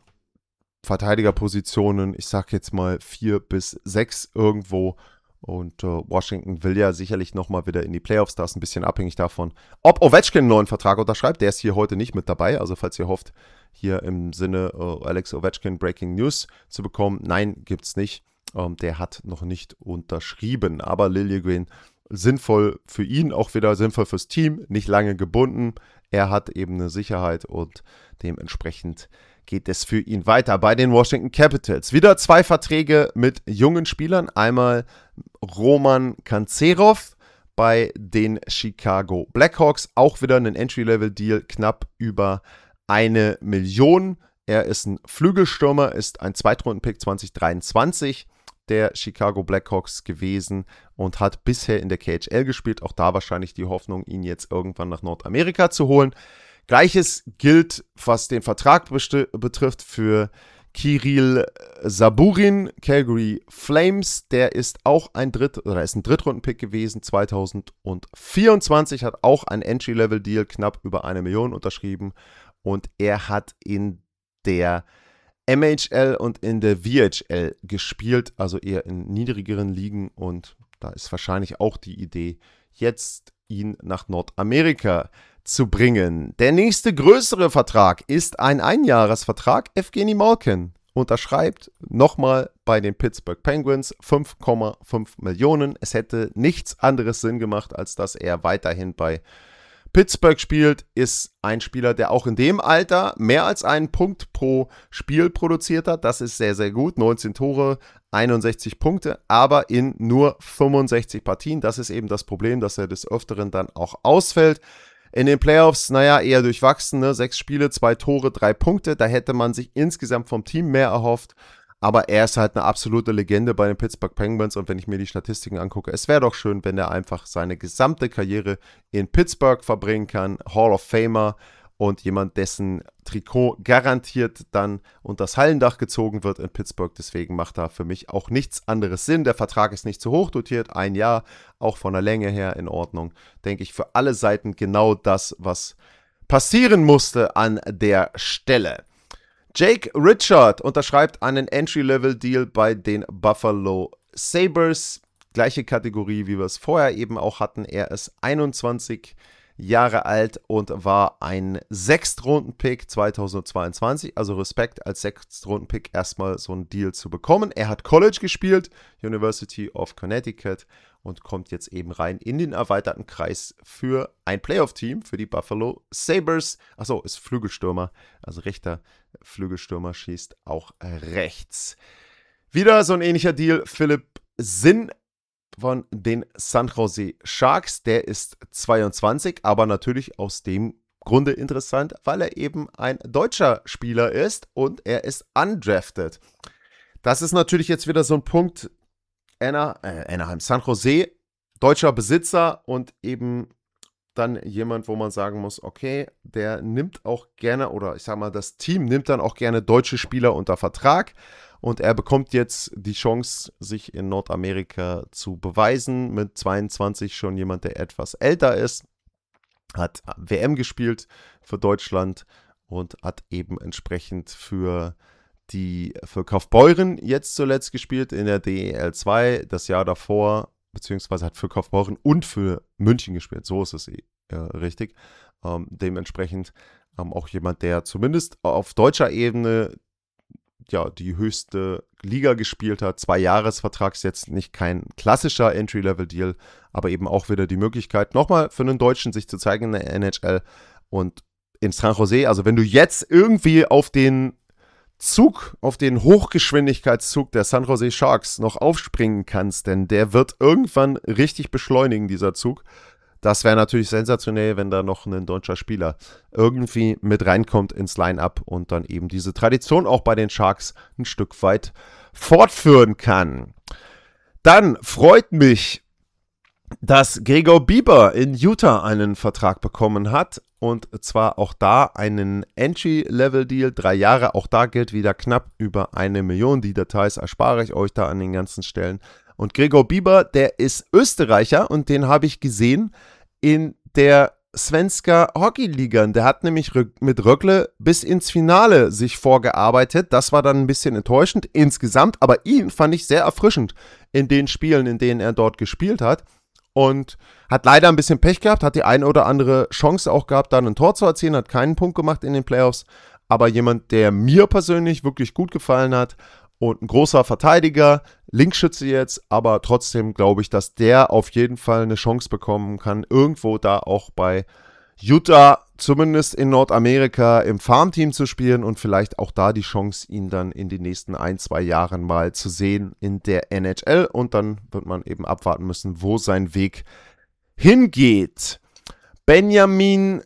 Verteidigerpositionen, ich sag jetzt mal vier bis sechs irgendwo. Und äh, Washington will ja sicherlich nochmal wieder in die Playoffs. Da ist ein bisschen abhängig davon, ob Ovechkin einen neuen Vertrag unterschreibt. Der ist hier heute nicht mit dabei. Also falls ihr hofft, hier im Sinne äh, Alex Ovechkin Breaking News zu bekommen. Nein, gibt's nicht. Ähm, der hat noch nicht unterschrieben. Aber Liljegren sinnvoll für ihn, auch wieder sinnvoll fürs Team. Nicht lange gebunden. Er hat eben eine Sicherheit und dementsprechend geht es für ihn weiter bei den Washington Capitals. Wieder zwei Verträge mit jungen Spielern. Einmal Roman Kanzerov bei den Chicago Blackhawks. Auch wieder ein Entry-Level-Deal, knapp über eine Million. Er ist ein Flügelstürmer, ist ein Zweitrunden-Pick zwanzig dreiundzwanzig der Chicago Blackhawks gewesen und hat bisher in der K H L gespielt. Auch da wahrscheinlich die Hoffnung, ihn jetzt irgendwann nach Nordamerika zu holen. Gleiches gilt, was den Vertrag besti- betrifft, für Kirill Zaburin, Calgary Flames. Der ist auch ein Dritt- oder ist ein Drittrundenpick gewesen, zweitausendvierundzwanzig, hat auch ein Entry-Level-Deal knapp über eine Million unterschrieben und er hat in der M H L und in der V H L gespielt, also eher in niedrigeren Ligen und da ist wahrscheinlich auch die Idee, jetzt ihn nach Nordamerika zu bringen. Der nächste größere Vertrag ist ein Einjahresvertrag. Evgeny Malkin unterschreibt nochmal bei den Pittsburgh Penguins fünf Komma fünf Millionen. Es hätte nichts anderes Sinn gemacht, als dass er weiterhin bei Pittsburgh spielt. Ist ein Spieler, der auch in dem Alter mehr als einen Punkt pro Spiel produziert hat. Das ist sehr, sehr gut. neunzehn Tore, einundsechzig Punkte, aber in nur fünfundsechzig Partien. Das ist eben das Problem, dass er des Öfteren dann auch ausfällt. In den Playoffs, naja, eher durchwachsen, ne? Sechs Spiele, zwei Tore, drei Punkte. Da hätte man sich insgesamt vom Team mehr erhofft. Aber er ist halt eine absolute Legende bei den Pittsburgh Penguins. Und wenn ich mir die Statistiken angucke, es wäre doch schön, wenn er einfach seine gesamte Karriere in Pittsburgh verbringen kann. Hall of Famer und jemand, dessen Trikot garantiert dann unter das Hallendach gezogen wird in Pittsburgh. Deswegen macht da für mich auch nichts anderes Sinn. Der Vertrag ist nicht zu hoch dotiert. Ein Jahr, auch von der Länge her in Ordnung. Denke ich, für alle Seiten genau das, was passieren musste an der Stelle. Jake Richard unterschreibt einen Entry-Level-Deal bei den Buffalo Sabres. Gleiche Kategorie, wie wir es vorher eben auch hatten. Er ist einundzwanzig Jahre alt und war ein Sechstrunden-Pick zweitausendzweiundzwanzig. Also Respekt als Sechstrunden-Pick erstmal so einen Deal zu bekommen. Er hat College gespielt, University of Connecticut, und kommt jetzt eben rein in den erweiterten Kreis für ein Playoff-Team, für die Buffalo Sabres. Achso, ist Flügelstürmer, also rechter Flügelstürmer, schießt auch rechts. Wieder so ein ähnlicher Deal, Philipp Sinn von den San Jose Sharks. Der ist zweiundzwanzig, aber natürlich aus dem Grunde interessant, weil er eben ein deutscher Spieler ist und er ist undrafted. Das ist natürlich jetzt wieder so ein Punkt, Anna, äh, Anaheim, San Jose, deutscher Besitzer und eben dann jemand, wo man sagen muss, okay, der nimmt auch gerne, oder ich sag mal, das Team nimmt dann auch gerne deutsche Spieler unter Vertrag. Und er bekommt jetzt die Chance, sich in Nordamerika zu beweisen. Mit zweiundzwanzig schon jemand, der etwas älter ist. Hat W M gespielt für Deutschland und hat eben entsprechend für die für Kaufbeuren jetzt zuletzt gespielt in der D E L zwei. Das Jahr davor, beziehungsweise hat für Kaufbeuren und für München gespielt. So ist es äh, richtig. Ähm, dementsprechend ähm, auch jemand, der zumindest auf deutscher Ebene ja, die höchste Liga gespielt hat. Zwei Jahresvertrag ist jetzt nicht kein klassischer Entry-Level-Deal, aber eben auch wieder die Möglichkeit, nochmal für einen Deutschen sich zu zeigen in der N H L und in San Jose. Also wenn du jetzt irgendwie auf den Zug, auf den Hochgeschwindigkeitszug der San Jose Sharks noch aufspringen kannst, denn der wird irgendwann richtig beschleunigen, dieser Zug. Das wäre natürlich sensationell, wenn da noch ein deutscher Spieler irgendwie mit reinkommt ins Line-Up und dann eben diese Tradition auch bei den Sharks ein Stück weit fortführen kann. Dann freut mich dass Gregor Bieber in Utah einen Vertrag bekommen hat und zwar auch da einen Entry-Level-Deal, drei Jahre, auch da gilt wieder knapp über eine Million. Die Details erspare ich euch da an den ganzen Stellen. Und Gregor Bieber, der ist Österreicher und den habe ich gesehen in der Svenska Hockeyliga. Der hat nämlich mit Rögle bis ins Finale sich vorgearbeitet. Das war dann ein bisschen enttäuschend insgesamt, aber ihn fand ich sehr erfrischend in den Spielen, in denen er dort gespielt hat. Und hat leider ein bisschen Pech gehabt, hat die eine oder andere Chance auch gehabt, dann ein Tor zu erzielen, hat keinen Punkt gemacht in den Playoffs. Aber jemand, der mir persönlich wirklich gut gefallen hat und ein großer Verteidiger, Linksschütze jetzt, aber trotzdem glaube ich, dass der auf jeden Fall eine Chance bekommen kann, irgendwo da auch bei Utah, zumindest in Nordamerika, im Farmteam zu spielen und vielleicht auch da die Chance, ihn dann in den nächsten ein, zwei Jahren mal zu sehen in der N H L. Und dann wird man eben abwarten müssen, wo sein Weg hingeht. Benjamin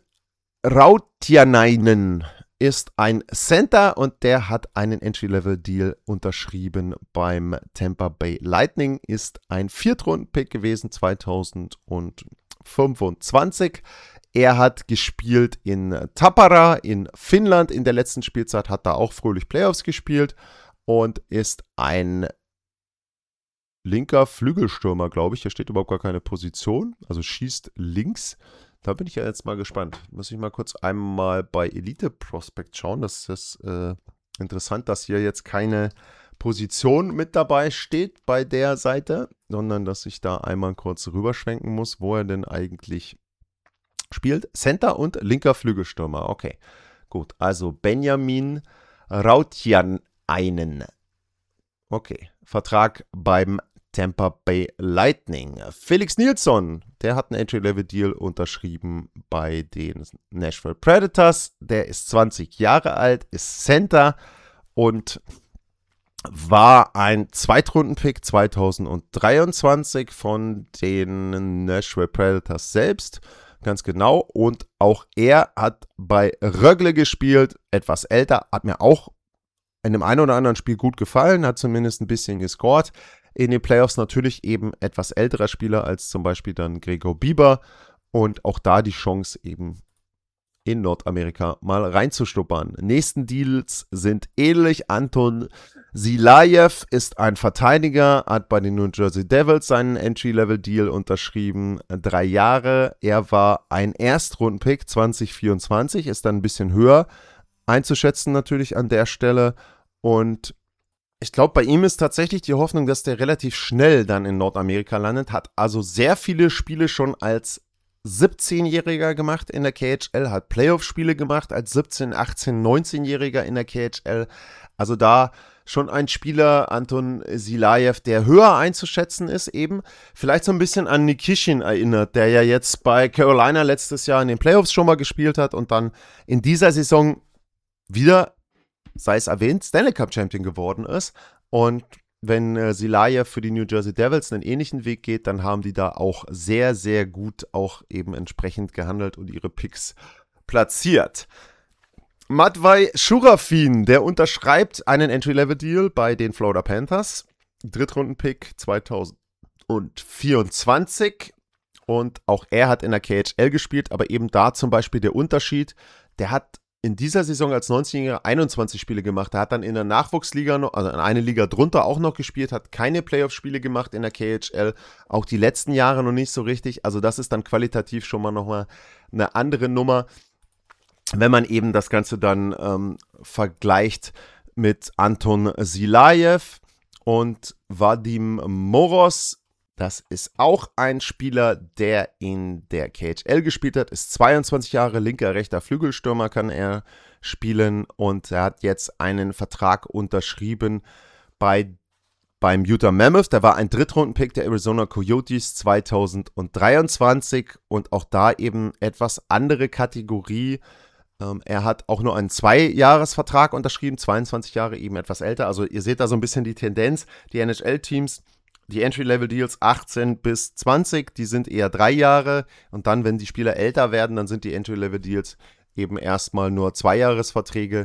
Rautiainen ist ein Center und der hat einen Entry-Level-Deal unterschrieben beim Tampa Bay Lightning, ist ein Viertrunden-Pick gewesen zweitausendfünfundzwanzig. Er hat gespielt in Tappara in Finnland in der letzten Spielzeit, hat da auch fröhlich Playoffs gespielt und ist ein linker Flügelstürmer, glaube ich. Hier steht überhaupt gar keine Position, also schießt links. Da bin ich ja jetzt mal gespannt. Muss ich mal kurz einmal bei Elite Prospect schauen. Das ist äh, interessant, dass hier jetzt keine Position mit dabei steht bei der Seite, sondern dass ich da einmal kurz rüberschwenken muss, wo er denn eigentlich spielt. Center und linker Flügelstürmer. Okay, gut. Also Benjamin Rautiainen. Okay, Vertrag beim Tampa Bay Lightning. Felix Nilsson, der hat einen Entry-Level-Deal unterschrieben bei den Nashville Predators. Der ist zwanzig Jahre alt, ist Center und war ein Zweitrunden-Pick zweitausenddreiundzwanzig von den Nashville Predators selbst. Ganz genau. Und auch er hat bei Rögle gespielt, etwas älter, hat mir auch in dem einen oder anderen Spiel gut gefallen, hat zumindest ein bisschen gescored. In den Playoffs natürlich eben etwas älterer Spieler als zum Beispiel dann Gregor Bieber und auch da die Chance eben in Nordamerika mal reinzuschnuppern. Nächsten Deals sind ähnlich. Anton Silajew ist ein Verteidiger, hat bei den New Jersey Devils seinen Entry-Level-Deal unterschrieben, drei Jahre. Er war ein Erstrunden-Pick zwanzig vierundzwanzig, ist dann ein bisschen höher einzuschätzen natürlich an der Stelle und ich glaube, bei ihm ist tatsächlich die Hoffnung, dass der relativ schnell dann in Nordamerika landet, hat also sehr viele Spiele schon als siebzehnjähriger gemacht in der K H L, hat Playoff-Spiele gemacht als siebzehn-, achtzehn-, neunzehnjähriger in der K H L. Also da schon ein Spieler, Anton Silajew, der höher einzuschätzen ist eben. Vielleicht so ein bisschen an Nikishin erinnert, der ja jetzt bei Carolina letztes Jahr in den Playoffs schon mal gespielt hat und dann in dieser Saison wieder, sei es erwähnt, Stanley Cup Champion geworden ist. Und wenn äh, Silajew für die New Jersey Devils einen ähnlichen Weg geht, dann haben die da auch sehr, sehr gut auch eben entsprechend gehandelt und ihre Picks platziert. Matvei Shurafin, der unterschreibt einen Entry-Level-Deal bei den Florida Panthers. Drittrunden-Pick zweitausendvierundzwanzig. Und auch er hat in der K H L gespielt, aber eben da zum Beispiel der Unterschied, der hat in dieser Saison als neunzehnjähriger einundzwanzig Spiele gemacht. Er hat dann in der Nachwuchsliga noch, also in eine Liga drunter auch noch gespielt, hat keine Playoff-Spiele gemacht in der K H L, auch die letzten Jahre noch nicht so richtig. Also das ist dann qualitativ schon mal nochmal eine andere Nummer, wenn man eben das Ganze dann ähm, vergleicht mit Anton Silajew und Vadim Moroz. Das ist auch ein Spieler, der in der K H L gespielt hat, ist zweiundzwanzig Jahre, linker, rechter Flügelstürmer kann er spielen und er hat jetzt einen Vertrag unterschrieben bei, beim Utah Mammoth. Der war ein Drittrunden-Pick der Arizona Coyotes zweitausenddreiundzwanzig und auch da eben etwas andere Kategorie. Ähm, er hat auch nur einen Zwei-Jahres-Vertrag unterschrieben, zweiundzwanzig Jahre, eben etwas älter. Also ihr seht da so ein bisschen die Tendenz, die N H L-Teams, die Entry-Level-Deals achtzehn bis zwanzig, die sind eher drei Jahre und dann, wenn die Spieler älter werden, dann sind die Entry-Level-Deals eben erstmal nur Zweijahresverträge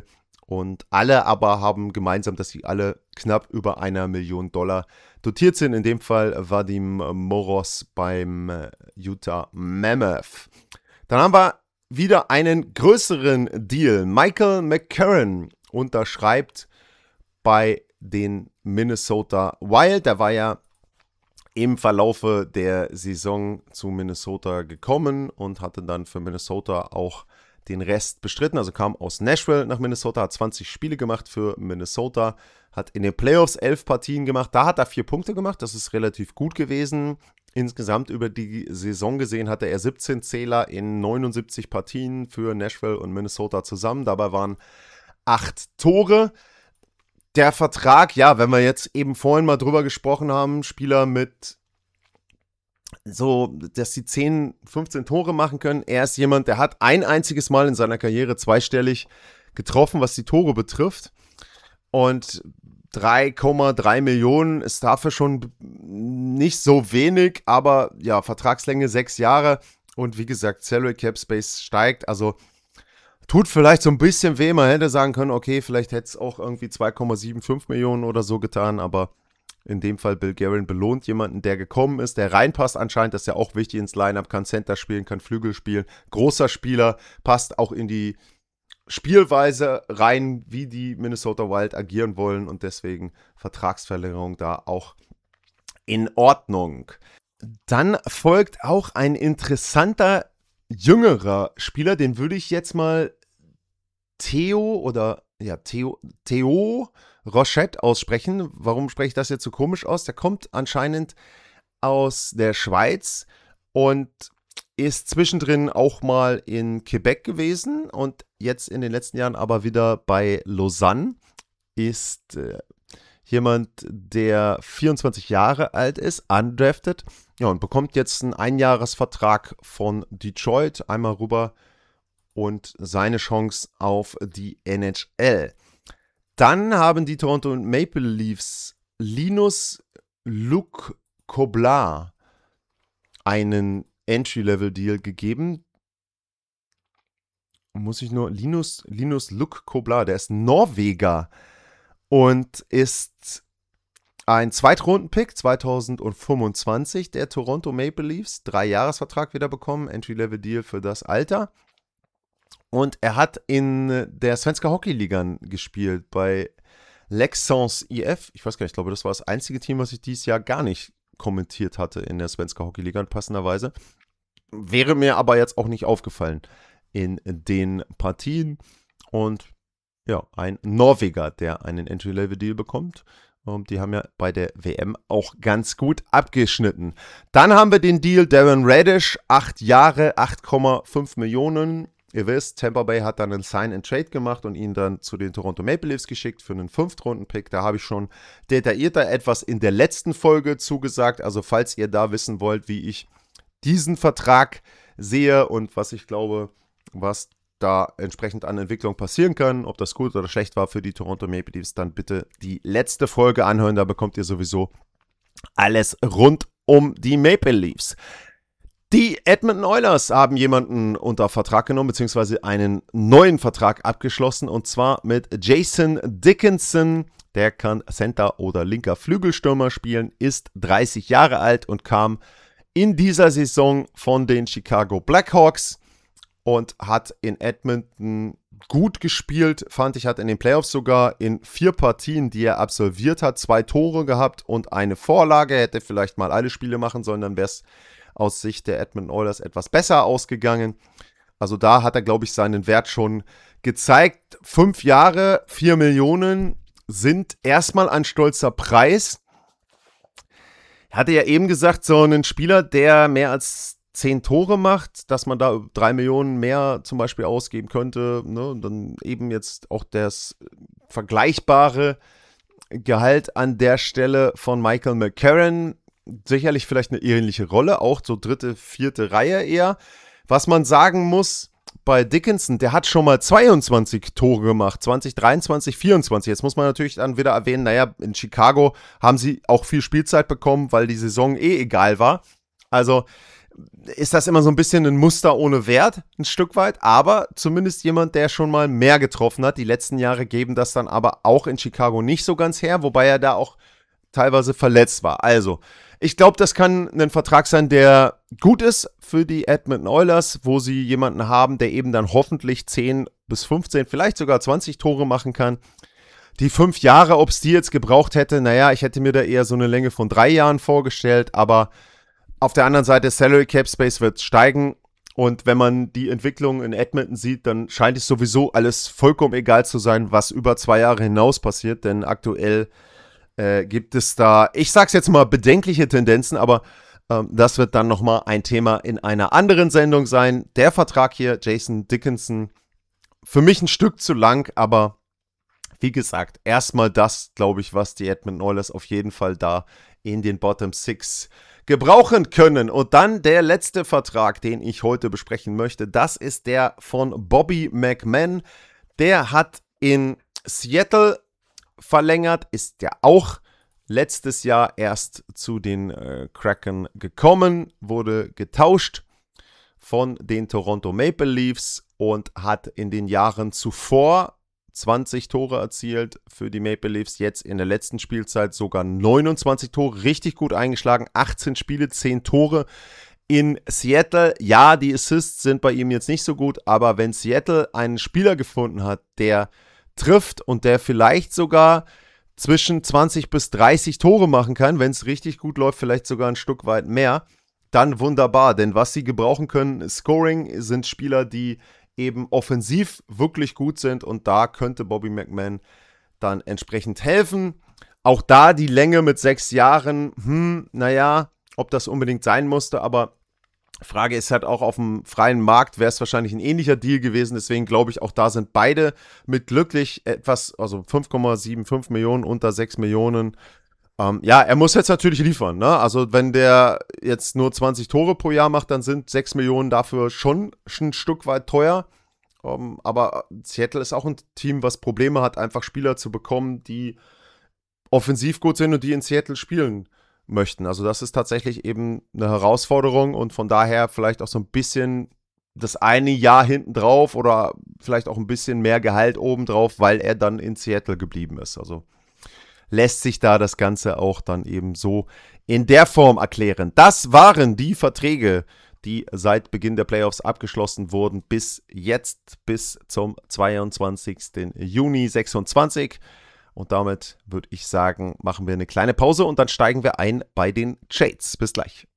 Und alle aber haben gemeinsam, dass sie alle knapp über einer Million Dollar dotiert sind. In dem Fall Vadim Moroz beim Utah Mammoth. Dann haben wir wieder einen größeren Deal. Michael McCarron unterschreibt bei den Minnesota Wild. Der war ja im Verlaufe der Saison zu Minnesota gekommen und hatte dann für Minnesota auch den Rest bestritten, also kam aus Nashville nach Minnesota, hat zwanzig Spiele gemacht für Minnesota, hat in den Playoffs elf Partien gemacht, da hat er vier Punkte gemacht, das ist relativ gut gewesen. Insgesamt über die Saison gesehen hatte er siebzehn Zähler in neunundsiebzig Partien für Nashville und Minnesota zusammen, dabei waren acht Tore. Der Vertrag, ja, wenn wir jetzt eben vorhin mal drüber gesprochen haben, Spieler mit so, dass sie zehn, fünfzehn Tore machen können. Er ist jemand, der hat ein einziges Mal in seiner Karriere zweistellig getroffen, was die Tore betrifft. Und drei Komma drei Millionen ist dafür schon nicht so wenig, aber ja, Vertragslänge sechs Jahre und wie gesagt, Salary Cap Space steigt, also tut vielleicht so ein bisschen weh, man hätte sagen können, okay, vielleicht hätte es auch irgendwie zwei Komma fünfundsiebzig Millionen oder so getan, aber in dem Fall Bill Guerin belohnt jemanden, der gekommen ist, der reinpasst anscheinend, das ist ja auch wichtig ins Lineup, kann Center spielen, kann Flügel spielen, großer Spieler, passt auch in die Spielweise rein, wie die Minnesota Wild agieren wollen und deswegen Vertragsverlängerung da auch in Ordnung. Dann folgt auch ein interessanter, jüngerer Spieler, den würde ich jetzt mal Theo oder ja, Theo, Theo Rochette aussprechen. Warum spreche ich das jetzt so komisch aus? Der kommt anscheinend aus der Schweiz und ist zwischendrin auch mal in Quebec gewesen und jetzt in den letzten Jahren aber wieder bei Lausanne. Ist äh, jemand, der vierundzwanzig Jahre alt ist, undrafted, ja, und bekommt jetzt einen Einjahresvertrag von Detroit einmal rüber und seine Chance auf die N H L. Dann haben die Toronto Maple Leafs Linus Luc Koblar einen Entry-Level-Deal gegeben. Muss ich nur, Linus, Linus Luc Koblar, der ist Norweger und ist ein Zweitrunden-Pick zweitausendfünfundzwanzig der Toronto Maple Leafs. Drei-Jahres-Vertrag wieder bekommen, Entry-Level-Deal für das Alter. Und er hat in der Svenska Hockey-Liga gespielt, bei Leksands I F. Ich weiß gar nicht, ich glaube, das war das einzige Team, was ich dieses Jahr gar nicht kommentiert hatte in der Svenska Hockey-Liga, passenderweise. Wäre mir aber jetzt auch nicht aufgefallen in den Partien. Und ja, ein Norweger, der einen Entry-Level-Deal bekommt. Und die haben ja bei der W M auch ganz gut abgeschnitten. Dann haben wir den Deal Darren Raddysh, acht Jahre, acht Komma fünf Millionen. Ihr wisst, Tampa Bay hat dann einen Sign-and-Trade gemacht und ihn dann zu den Toronto Maple Leafs geschickt für einen Fünftrunden-Pick. Da habe ich schon detaillierter etwas in der letzten Folge zugesagt. Also falls ihr da wissen wollt, wie ich diesen Vertrag sehe und was ich glaube, was da entsprechend an Entwicklung passieren kann, ob das gut oder schlecht war für die Toronto Maple Leafs, dann bitte die letzte Folge anhören. Da bekommt ihr sowieso alles rund um die Maple Leafs. Die Edmonton Oilers haben jemanden unter Vertrag genommen, beziehungsweise einen neuen Vertrag abgeschlossen, und zwar mit Jason Dickinson. Der kann Center oder linker Flügelstürmer spielen, ist dreißig Jahre alt und kam in dieser Saison von den Chicago Blackhawks und hat in Edmonton gut gespielt, fand ich, hat in den Playoffs sogar in vier Partien, die er absolviert hat, zwei Tore gehabt und eine Vorlage. Er hätte vielleicht mal alle Spiele machen sollen, dann wäre es aus Sicht der Edmonton Oilers etwas besser ausgegangen. Also da hat er, glaube ich, seinen Wert schon gezeigt. Fünf Jahre, vier Millionen sind erstmal ein stolzer Preis. Er hatte ja eben gesagt, so einen Spieler, der mehr als zehn Tore macht, dass man da drei Millionen mehr zum Beispiel ausgeben könnte. Ne? Und dann eben jetzt auch das vergleichbare Gehalt an der Stelle von Michael McCarron. Sicherlich vielleicht eine ähnliche Rolle, auch so dritte, vierte Reihe eher. Was man sagen muss, bei Dickinson, der hat schon mal zweiundzwanzig Tore gemacht, zwanzig dreiundzwanzig, vierundzwanzig. Jetzt muss man natürlich dann wieder erwähnen, naja, in Chicago haben sie auch viel Spielzeit bekommen, weil die Saison eh egal war. Also ist das immer so ein bisschen ein Muster ohne Wert, ein Stück weit, aber zumindest jemand, der schon mal mehr getroffen hat. Die letzten Jahre geben das dann aber auch in Chicago nicht so ganz her, wobei er da auch teilweise verletzt war. Also, ich glaube, das kann ein Vertrag sein, der gut ist für die Edmonton Oilers, wo sie jemanden haben, der eben dann hoffentlich zehn bis fünfzehn, vielleicht sogar zwanzig Tore machen kann. Die fünf Jahre, ob es die jetzt gebraucht hätte, naja, ich hätte mir da eher so eine Länge von drei Jahren vorgestellt, aber auf der anderen Seite, Salary Cap Space wird steigen und wenn man die Entwicklung in Edmonton sieht, dann scheint es sowieso alles vollkommen egal zu sein, was über zwei Jahre hinaus passiert, denn aktuell äh, gibt es da, ich sag's jetzt mal, bedenkliche Tendenzen, aber ähm, das wird dann nochmal ein Thema in einer anderen Sendung sein. Der Vertrag hier, Jason Dickinson, für mich ein Stück zu lang, aber wie gesagt, erstmal das, glaube ich, was die Edmonton Oilers auf jeden Fall da in den Bottom Six gebrauchen können. Und dann der letzte Vertrag, den ich heute besprechen möchte, das ist der von Bobby McMann. Der hat in Seattle verlängert, ist ja auch letztes Jahr erst zu den äh, Kraken gekommen, wurde getauscht von den Toronto Maple Leafs und hat in den Jahren zuvor zwanzig Tore erzielt für die Maple Leafs, jetzt in der letzten Spielzeit sogar neunundzwanzig Tore, richtig gut eingeschlagen, achtzehn Spiele, zehn Tore in Seattle. Ja, die Assists sind bei ihm jetzt nicht so gut, aber wenn Seattle einen Spieler gefunden hat, der trifft und der vielleicht sogar zwischen zwanzig bis dreißig Tore machen kann, wenn es richtig gut läuft, vielleicht sogar ein Stück weit mehr, dann wunderbar, denn was sie gebrauchen können, Scoring, sind Spieler, die eben offensiv wirklich gut sind und da könnte Bobby McMann dann entsprechend helfen. Auch da die Länge mit sechs Jahren, hm, naja, ob das unbedingt sein musste, aber Frage ist halt auch, auf dem freien Markt wäre es wahrscheinlich ein ähnlicher Deal gewesen, deswegen glaube ich, auch da sind beide mit glücklich etwas, also fünf Komma fünfundsiebzig Millionen unter sechs Millionen. Ähm, ja, er muss jetzt natürlich liefern, ne? Also wenn der jetzt nur zwanzig Tore pro Jahr macht, dann sind sechs Millionen dafür schon ein Stück weit teuer. Um, aber Seattle ist auch ein Team, was Probleme hat, einfach Spieler zu bekommen, die offensiv gut sind und die in Seattle spielen möchten. Also das ist tatsächlich eben eine Herausforderung und von daher vielleicht auch so ein bisschen das eine Jahr hinten drauf oder vielleicht auch ein bisschen mehr Gehalt obendrauf, weil er dann in Seattle geblieben ist. Also lässt sich da das Ganze auch dann eben so in der Form erklären. Das waren die Verträge, die seit Beginn der Playoffs abgeschlossen wurden, bis jetzt, bis zum zweiundzwanzigsten Juni sechsundzwanzig. Und damit würde ich sagen, machen wir eine kleine Pause und dann steigen wir ein bei den Trades. Bis gleich.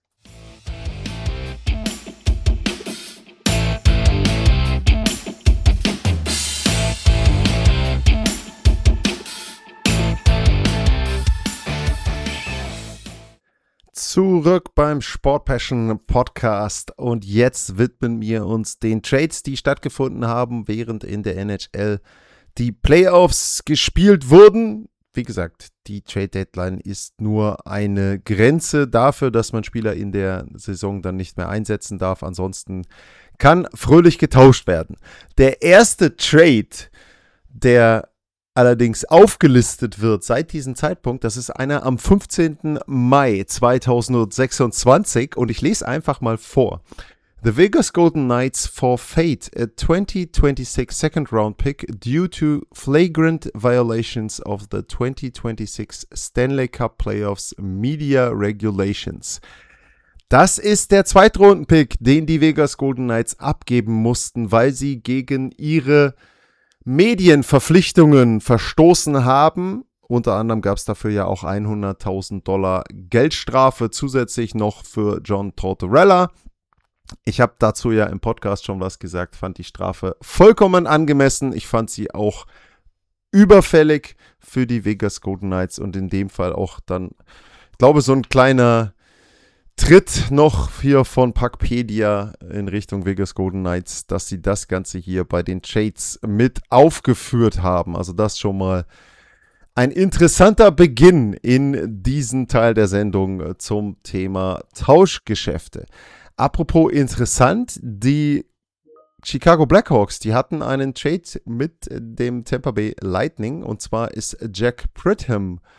Zurück beim Sport Passion Podcast und jetzt widmen wir uns den Trades, die stattgefunden haben, während in der N H L die Playoffs gespielt wurden. Wie gesagt, die Trade Deadline ist nur eine Grenze dafür, dass man Spieler in der Saison dann nicht mehr einsetzen darf. Ansonsten kann fröhlich getauscht werden. Der erste Trade, der allerdings aufgelistet wird seit diesem Zeitpunkt, das ist einer am fünfzehnten Mai zweitausendsechsundzwanzig und ich lese einfach mal vor. The Vegas Golden Knights forfeit a twenty twenty-six second round pick due to flagrant violations of the twenty twenty-six Stanley Cup Playoffs Media Regulations. Das ist der Zweitrunden-Pick, den die Vegas Golden Knights abgeben mussten, weil sie gegen ihre Medienverpflichtungen verstoßen haben. Unter anderem gab es dafür ja auch hunderttausend Dollar Geldstrafe zusätzlich noch für John Tortorella. Ich habe dazu ja im Podcast schon was gesagt, fand die Strafe vollkommen angemessen. Ich fand sie auch überfällig für die Vegas Golden Knights und in dem Fall auch dann, ich glaube, so ein kleiner Tritt noch hier von Puckpedia in Richtung Vegas Golden Knights, dass sie das Ganze hier bei den Trades mit aufgeführt haben. Also das schon mal ein interessanter Beginn in diesem Teil der Sendung zum Thema Tauschgeschäfte. Apropos interessant, die Chicago Blackhawks, die hatten einen Trade mit dem Tampa Bay Lightning und zwar ist Jack Pridham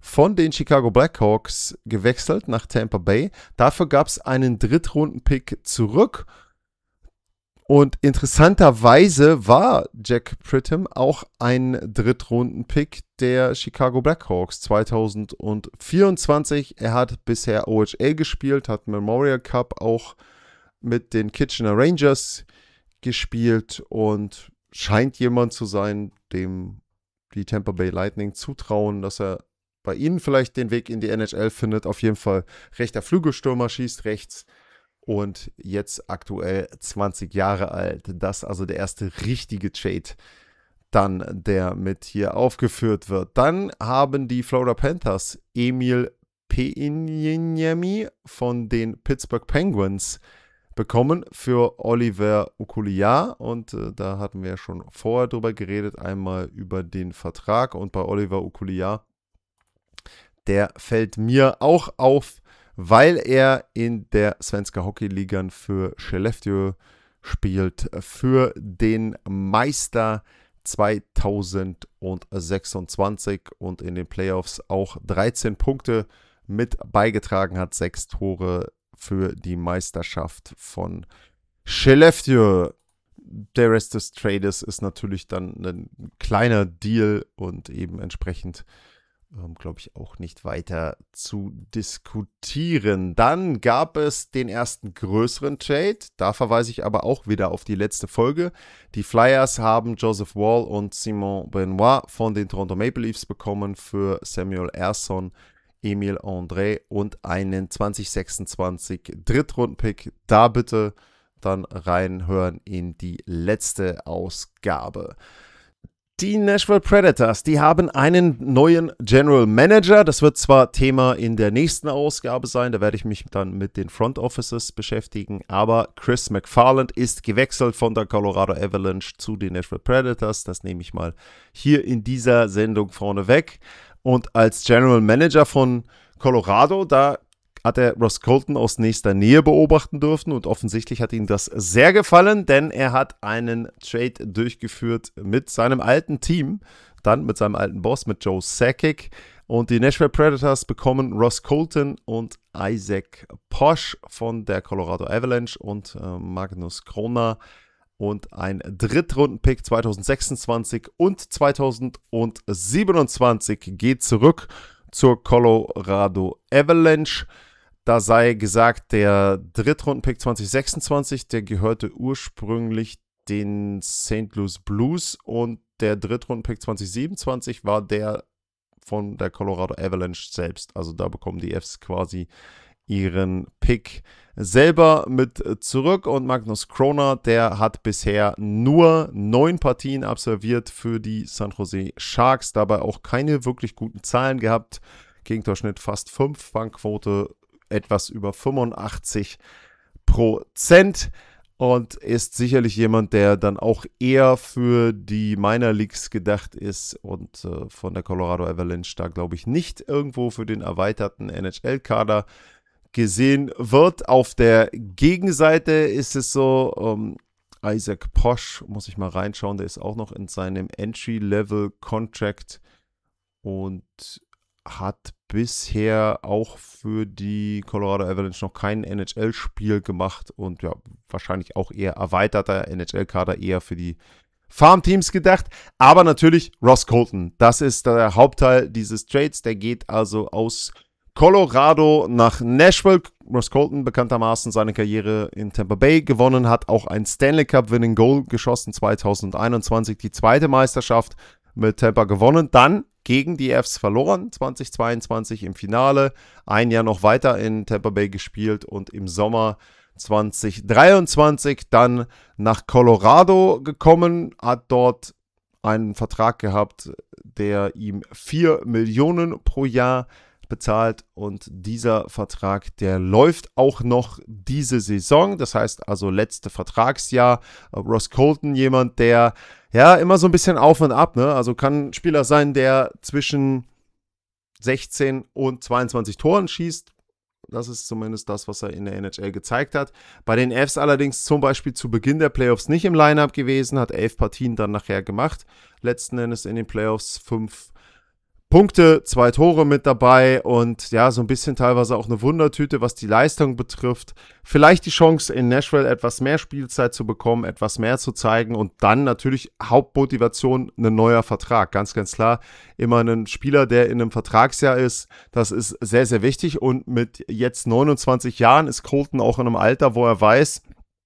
von den Chicago Blackhawks gewechselt nach Tampa Bay. Dafür gab es einen Drittrunden-Pick zurück. Und interessanterweise war Jack Pridham auch ein Drittrunden-Pick der Chicago Blackhawks zwanzig vierundzwanzig. Er hat bisher O H L gespielt, hat Memorial Cup auch mit den Kitchener Rangers gespielt und scheint jemand zu sein, dem die Tampa Bay Lightning zutrauen, dass er bei ihnen vielleicht den Weg in die N H L findet. Auf jeden Fall rechter Flügelstürmer, schießt rechts. Und jetzt aktuell zwanzig Jahre alt. Das ist also der erste richtige Trade, dann der mit hier aufgeführt wird. Dann haben die Florida Panthers Emil Peignami von den Pittsburgh Penguins bekommen für Oliver Okuliar. Und äh, da hatten wir ja schon vorher drüber geredet, einmal über den Vertrag. Und bei Oliver Okuliar, der fällt mir auch auf, weil er in der Svenska Hockeyligan für Skellefteå spielt, für den Meister zwanzig sechsundzwanzig und in den Playoffs auch dreizehn Punkte mit beigetragen hat, sechs Tore für die Meisterschaft von Skellefteå. Der Rest des Trades ist natürlich dann ein kleiner Deal und eben entsprechend glaube ich, auch nicht weiter zu diskutieren. Dann gab es den ersten größeren Trade. Da verweise ich aber auch wieder auf die letzte Folge. Die Flyers haben Joseph Woll und Simon Benoit von den Toronto Maple Leafs bekommen für Samuel Ersson, Emil André und einen zwanzig sechsundzwanzig Drittrunden-Pick. Da bitte dann reinhören in die letzte Ausgabe. Die Nashville Predators, die haben einen neuen General Manager. Das wird zwar Thema in der nächsten Ausgabe sein, da werde ich mich dann mit den Front Offices beschäftigen, aber Chris McFarland ist gewechselt von der Colorado Avalanche zu den Nashville Predators. Das nehme ich mal hier in dieser Sendung vorneweg. Und als General Manager von Colorado, da hat er Ross Colton aus nächster Nähe beobachten dürfen und offensichtlich hat ihm das sehr gefallen, denn er hat einen Trade durchgeführt mit seinem alten Team, dann mit seinem alten Boss, mit Joe Sakic, und die Nashville Predators bekommen Ross Colton und Isaac Posch von der Colorado Avalanche und äh, Magnus Krona und ein Drittrunden-Pick zwanzig sechsundzwanzig und zwanzig siebenundzwanzig geht zurück zur Colorado Avalanche. Da sei gesagt, der Drittrunden-Pick zwanzig sechsundzwanzig, der gehörte ursprünglich den Saint Louis Blues und der Drittrunden-Pick zwanzig siebenundzwanzig war der von der Colorado Avalanche selbst. Also da bekommen die Fs quasi ihren Pick selber mit zurück und Magnus Krona, der hat bisher nur neun Partien absolviert für die San Jose Sharks, dabei auch keine wirklich guten Zahlen gehabt. Gegentorschnitt fast fünf, Fangquote etwas über fünfundachtzig Prozent und ist sicherlich jemand, der dann auch eher für die Minor Leagues gedacht ist und äh, von der Colorado Avalanche da glaube ich nicht irgendwo für den erweiterten N H L-Kader gesehen wird. Auf der Gegenseite ist es so, ähm, Isaac Posch, muss ich mal reinschauen, der ist auch noch in seinem Entry-Level-Contract und hat bisher auch für die Colorado Avalanche noch kein N H L-Spiel gemacht und ja, wahrscheinlich auch eher erweiterter N H L-Kader, eher für die Farmteams gedacht. Aber natürlich Ross Colton, das ist der Hauptteil dieses Trades, der geht also aus Colorado nach Nashville. Ross Colton bekanntermaßen seine Karriere in Tampa Bay gewonnen, hat auch ein Stanley Cup Winning Goal geschossen, zwanzig einundzwanzig die zweite Meisterschaft mit Tampa gewonnen, dann gegen die Fs verloren, zwanzig zweiundzwanzig im Finale, ein Jahr noch weiter in Tampa Bay gespielt und im Sommer zwanzig dreiundzwanzig dann nach Colorado gekommen, hat dort einen Vertrag gehabt, der ihm vier Millionen pro Jahr bezahlt und dieser Vertrag, der läuft auch noch diese Saison, das heißt also letzte Vertragsjahr. Ross Colton, jemand, der ja immer so ein bisschen auf und ab, ne? Also kann ein Spieler sein, der zwischen sechzehn und zweiundzwanzig Toren schießt. Das ist zumindest das, was er in der N H L gezeigt hat. Bei den Fs allerdings zum Beispiel zu Beginn der Playoffs nicht im Lineup gewesen, hat elf Partien dann nachher gemacht. Letzten Endes in den Playoffs fünf Punkte, zwei Tore mit dabei und ja, so ein bisschen teilweise auch eine Wundertüte, was die Leistung betrifft. Vielleicht die Chance, in Nashville etwas mehr Spielzeit zu bekommen, etwas mehr zu zeigen und dann natürlich Hauptmotivation, ein neuer Vertrag. Ganz, ganz klar, immer ein Spieler, der in einem Vertragsjahr ist, das ist sehr, sehr wichtig und mit jetzt neunundzwanzig Jahren ist Colton auch in einem Alter, wo er weiß,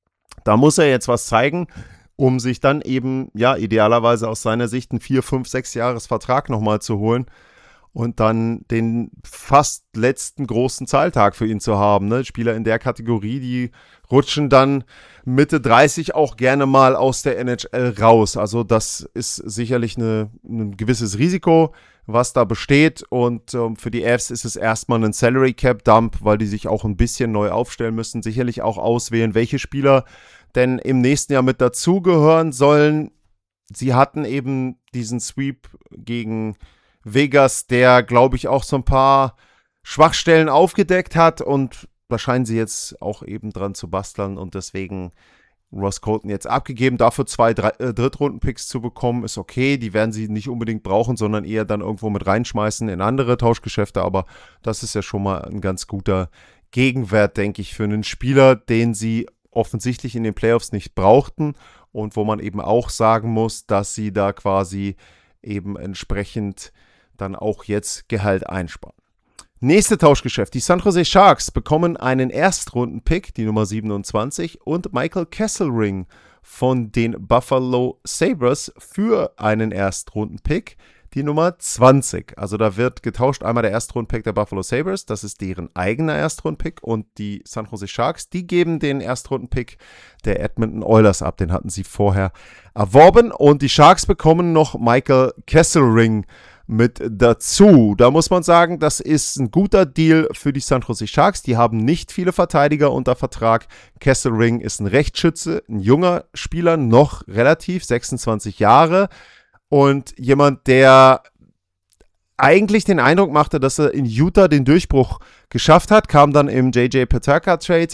da muss er jetzt was zeigen, um sich dann eben, ja, idealerweise aus seiner Sicht einen vier, fünf, sechs Jahres Vertrag nochmal zu holen und dann den fast letzten großen Zahltag für ihn zu haben. Ne? Spieler in der Kategorie, die rutschen dann Mitte dreißig auch gerne mal aus der N H L raus. Also das ist sicherlich eine, ein gewisses Risiko, was da besteht und ähm, für die Avs ist es erstmal ein Salary Cap Dump, weil die sich auch ein bisschen neu aufstellen müssen, sicherlich auch auswählen, welche Spieler denn im nächsten Jahr mit dazugehören sollen. Sie hatten eben diesen Sweep gegen Vegas, der, glaube ich, auch so ein paar Schwachstellen aufgedeckt hat und da scheinen sie jetzt auch eben dran zu basteln und deswegen Ross Colton jetzt abgegeben. Dafür zwei Drei- äh, Drittrunden-Picks zu bekommen, ist okay. Die werden sie nicht unbedingt brauchen, sondern eher dann irgendwo mit reinschmeißen in andere Tauschgeschäfte, aber das ist ja schon mal ein ganz guter Gegenwert, denke ich, für einen Spieler, den sie offensichtlich in den Playoffs nicht brauchten und wo man eben auch sagen muss, dass sie da quasi eben entsprechend dann auch jetzt Gehalt einsparen. Nächste Tauschgeschäft. Die San Jose Sharks bekommen einen Erstrunden-Pick, die Nummer siebenundzwanzig, und Michael Kesselring von den Buffalo Sabres für einen Erstrunden-Pick, die Nummer zwanzig. Also da wird getauscht, einmal der Erstrunden-Pick der Buffalo Sabres, das ist deren eigener Erstrunden-Pick, und die San Jose Sharks, die geben den Erstrunden-Pick der Edmonton Oilers ab. Den hatten sie vorher erworben und die Sharks bekommen noch Michael Kesselring mit dazu. Da muss man sagen, das ist ein guter Deal für die San Jose Sharks. Die haben nicht viele Verteidiger unter Vertrag. Kesselring ist ein Rechtsschütze, ein junger Spieler, noch relativ, sechsundzwanzig Jahre. Und jemand, der eigentlich den Eindruck machte, dass er in Utah den Durchbruch geschafft hat, kam dann im J J Peterka-Trade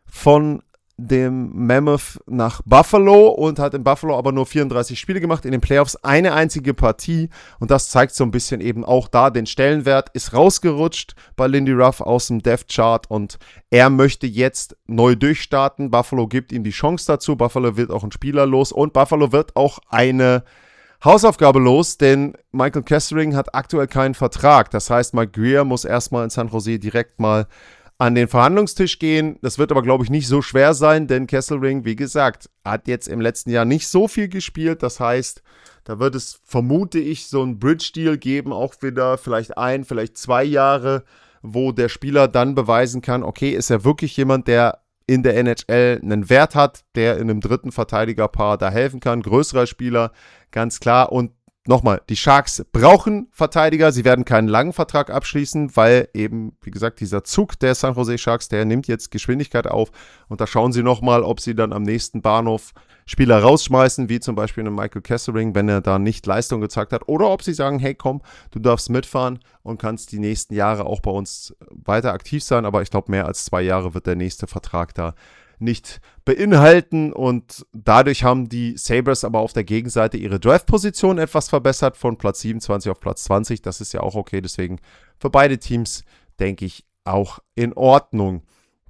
von dem Mammoth nach Buffalo und hat in Buffalo aber nur vierunddreißig Spiele gemacht, in den Playoffs eine einzige Partie und das zeigt so ein bisschen eben auch da den Stellenwert, ist rausgerutscht bei Lindy Ruff aus dem Depth Chart und er möchte jetzt neu durchstarten. Buffalo gibt ihm die Chance dazu, Buffalo wird auch einen Spieler los und Buffalo wird auch eine Hausaufgabe los, denn Michael Kesselring hat aktuell keinen Vertrag. Das heißt, Mike Grier muss erstmal in San Jose direkt mal an den Verhandlungstisch gehen. Das wird aber, glaube ich, nicht so schwer sein, denn Kesselring, wie gesagt, hat jetzt im letzten Jahr nicht so viel gespielt. Das heißt, da wird es, vermute ich, so einen Bridge-Deal geben, auch wieder vielleicht ein, vielleicht zwei Jahre, wo der Spieler dann beweisen kann, okay, ist er wirklich jemand, der in der N H L einen Wert hat, der in einem dritten Verteidigerpaar da helfen kann. Größerer Spieler, ganz klar. Und nochmal, die Sharks brauchen Verteidiger. Sie werden keinen langen Vertrag abschließen, weil eben, wie gesagt, dieser Zug der San Jose Sharks, der nimmt jetzt Geschwindigkeit auf. Und da schauen sie nochmal, ob sie dann am nächsten Bahnhof Spieler rausschmeißen, wie zum Beispiel einen Michael Kesselring, wenn er da nicht Leistung gezeigt hat. Oder ob sie sagen, hey komm, du darfst mitfahren und kannst die nächsten Jahre auch bei uns weiter aktiv sein. Aber ich glaube, mehr als zwei Jahre wird der nächste Vertrag da nicht beinhalten und dadurch haben die Sabres aber auf der Gegenseite ihre Draft-Position etwas verbessert, von Platz siebenundzwanzig auf Platz zwanzig, das ist ja auch okay, deswegen für beide Teams, denke ich, auch in Ordnung.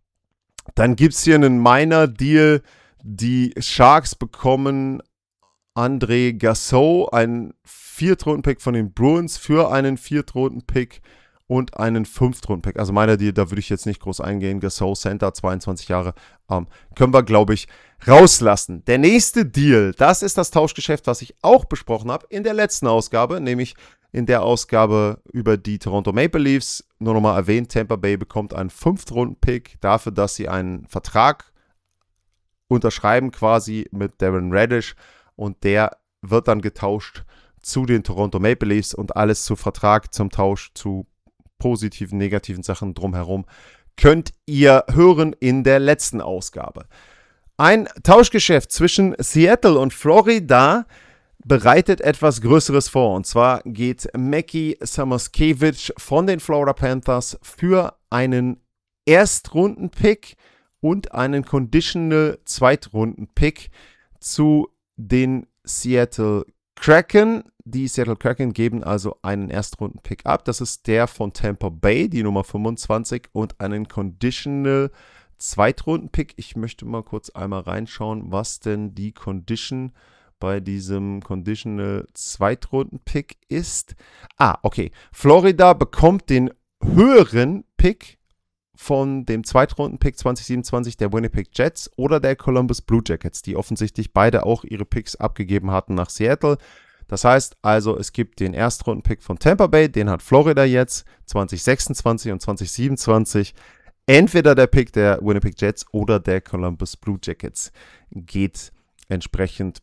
Dann gibt es hier einen Minor-Deal, die Sharks bekommen André Gasso, einen Viertrunden-Pick von den Bruins für einen Viertrunden-Pick und einen Fünftrunden-Pick. Also meiner Deal, da würde ich jetzt nicht groß eingehen. Gasol Center, zweiundzwanzig Jahre. Ähm, können wir, glaube ich, rauslassen. Der nächste Deal, das ist das Tauschgeschäft, was ich auch besprochen habe in der letzten Ausgabe, nämlich in der Ausgabe über die Toronto Maple Leafs. Nur nochmal erwähnt, Tampa Bay bekommt einen Fünftrunden-Pick dafür, dass sie einen Vertrag unterschreiben quasi mit Darren Raddysh und der wird dann getauscht zu den Toronto Maple Leafs und alles zu Vertrag, zum Tausch, zu positiven, negativen Sachen drumherum könnt ihr hören in der letzten Ausgabe. Ein Tauschgeschäft zwischen Seattle und Florida bereitet etwas Größeres vor. Und zwar geht Mackie Samoskevich von den Florida Panthers für einen Erstrunden-Pick und einen Conditional Zweitrunden-Pick zu den Seattle Kraken. die Seattle Kraken geben also einen Erstrunden-Pick ab. Das ist der von Tampa Bay, die Nummer fünfundzwanzig, und einen Conditional Zweitrunden-Pick. Ich möchte mal kurz einmal reinschauen, was denn die Condition bei diesem Conditional Zweitrunden-Pick ist. Ah, okay. Florida bekommt den höheren Pick von dem Zweitrunden-Pick zwanzig siebenundzwanzig der Winnipeg Jets oder der Columbus Blue Jackets, die offensichtlich beide auch ihre Picks abgegeben hatten nach Seattle. Das heißt also, es gibt den Erstrunden-Pick von Tampa Bay, den hat Florida jetzt, zwanzig sechsundzwanzig und zwanzig siebenundzwanzig. Entweder der Pick der Winnipeg Jets oder der Columbus Blue Jackets geht entsprechend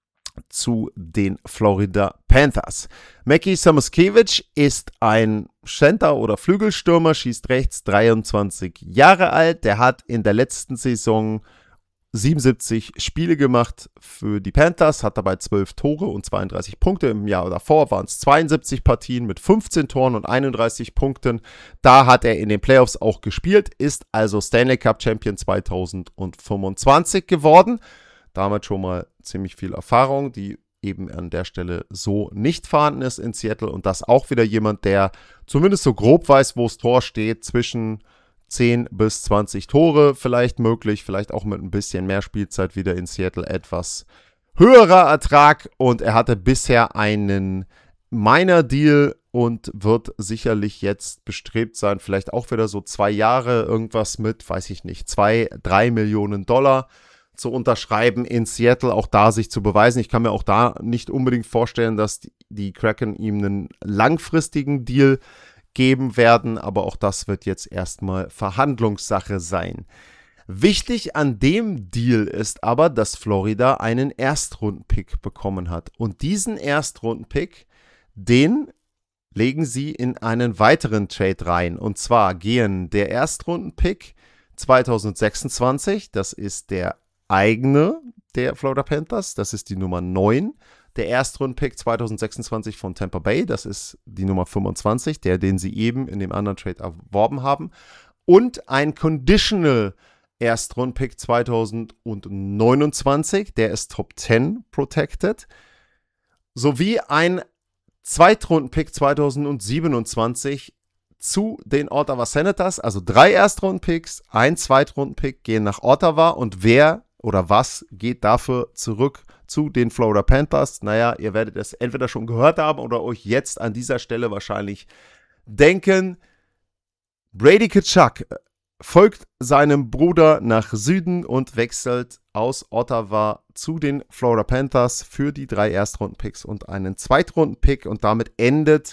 zu den Florida Panthers. Mackie Samoskevich ist ein Center oder Flügelstürmer, schießt rechts, dreiundzwanzig Jahre alt. Der hat in der letzten Saison siebenundsiebzig Spiele gemacht für die Panthers, hat dabei zwölf Tore und zweiunddreißig Punkte. Im Jahr davor waren es zweiundsiebzig Partien mit fünfzehn Toren und einunddreißig Punkten. Da hat er in den Playoffs auch gespielt, ist also Stanley Cup Champion zweitausendfünfundzwanzig geworden. Damit schon mal ziemlich viel Erfahrung, die eben an der Stelle so nicht vorhanden ist in Seattle. Und das auch wieder jemand, der zumindest so grob weiß, wo das Tor steht, zwischen zehn bis zwanzig Tore vielleicht möglich, vielleicht auch mit ein bisschen mehr Spielzeit wieder in Seattle etwas höherer Ertrag. Und er hatte bisher einen Minor-Deal und wird sicherlich jetzt bestrebt sein, vielleicht auch wieder so zwei Jahre irgendwas mit, weiß ich nicht, zwei, drei Millionen Dollar zu unterschreiben in Seattle, auch da sich zu beweisen. Ich kann mir auch da nicht unbedingt vorstellen, dass die, die Kraken ihm einen langfristigen Deal geben werden, aber auch das wird jetzt erstmal Verhandlungssache sein. Wichtig an dem Deal ist aber, dass Florida einen Erstrunden-Pick bekommen hat. Und diesen Erstrunden-Pick, den legen sie in einen weiteren Trade rein. Und zwar gehen der Erstrunden-Pick zweitausendsechsundzwanzig, das ist der eigene der Florida Panthers, das ist die Nummer neun. Der Erstrunden-Pick zweitausendsechsundzwanzig von Tampa Bay, das ist die Nummer fünfundzwanzig, der, den sie eben in dem anderen Trade erworben haben. Und ein Conditional Erstrunden-Pick zweitausendneunundzwanzig, der ist Top zehn protected. Sowie ein Zweitrunden-Pick zweitausendsiebenundzwanzig zu den Ottawa Senators. Also drei Erstrunden-Picks, ein Zweitrunden-Pick gehen nach Ottawa. Und wer oder was geht dafür zurück zu den Florida Panthers? Naja, ihr werdet es entweder schon gehört haben oder euch jetzt an dieser Stelle wahrscheinlich denken. Brady Tkachuk folgt seinem Bruder nach Süden und wechselt aus Ottawa zu den Florida Panthers für die drei Erstrunden-Picks und einen Zweitrunden-Pick. Und damit endet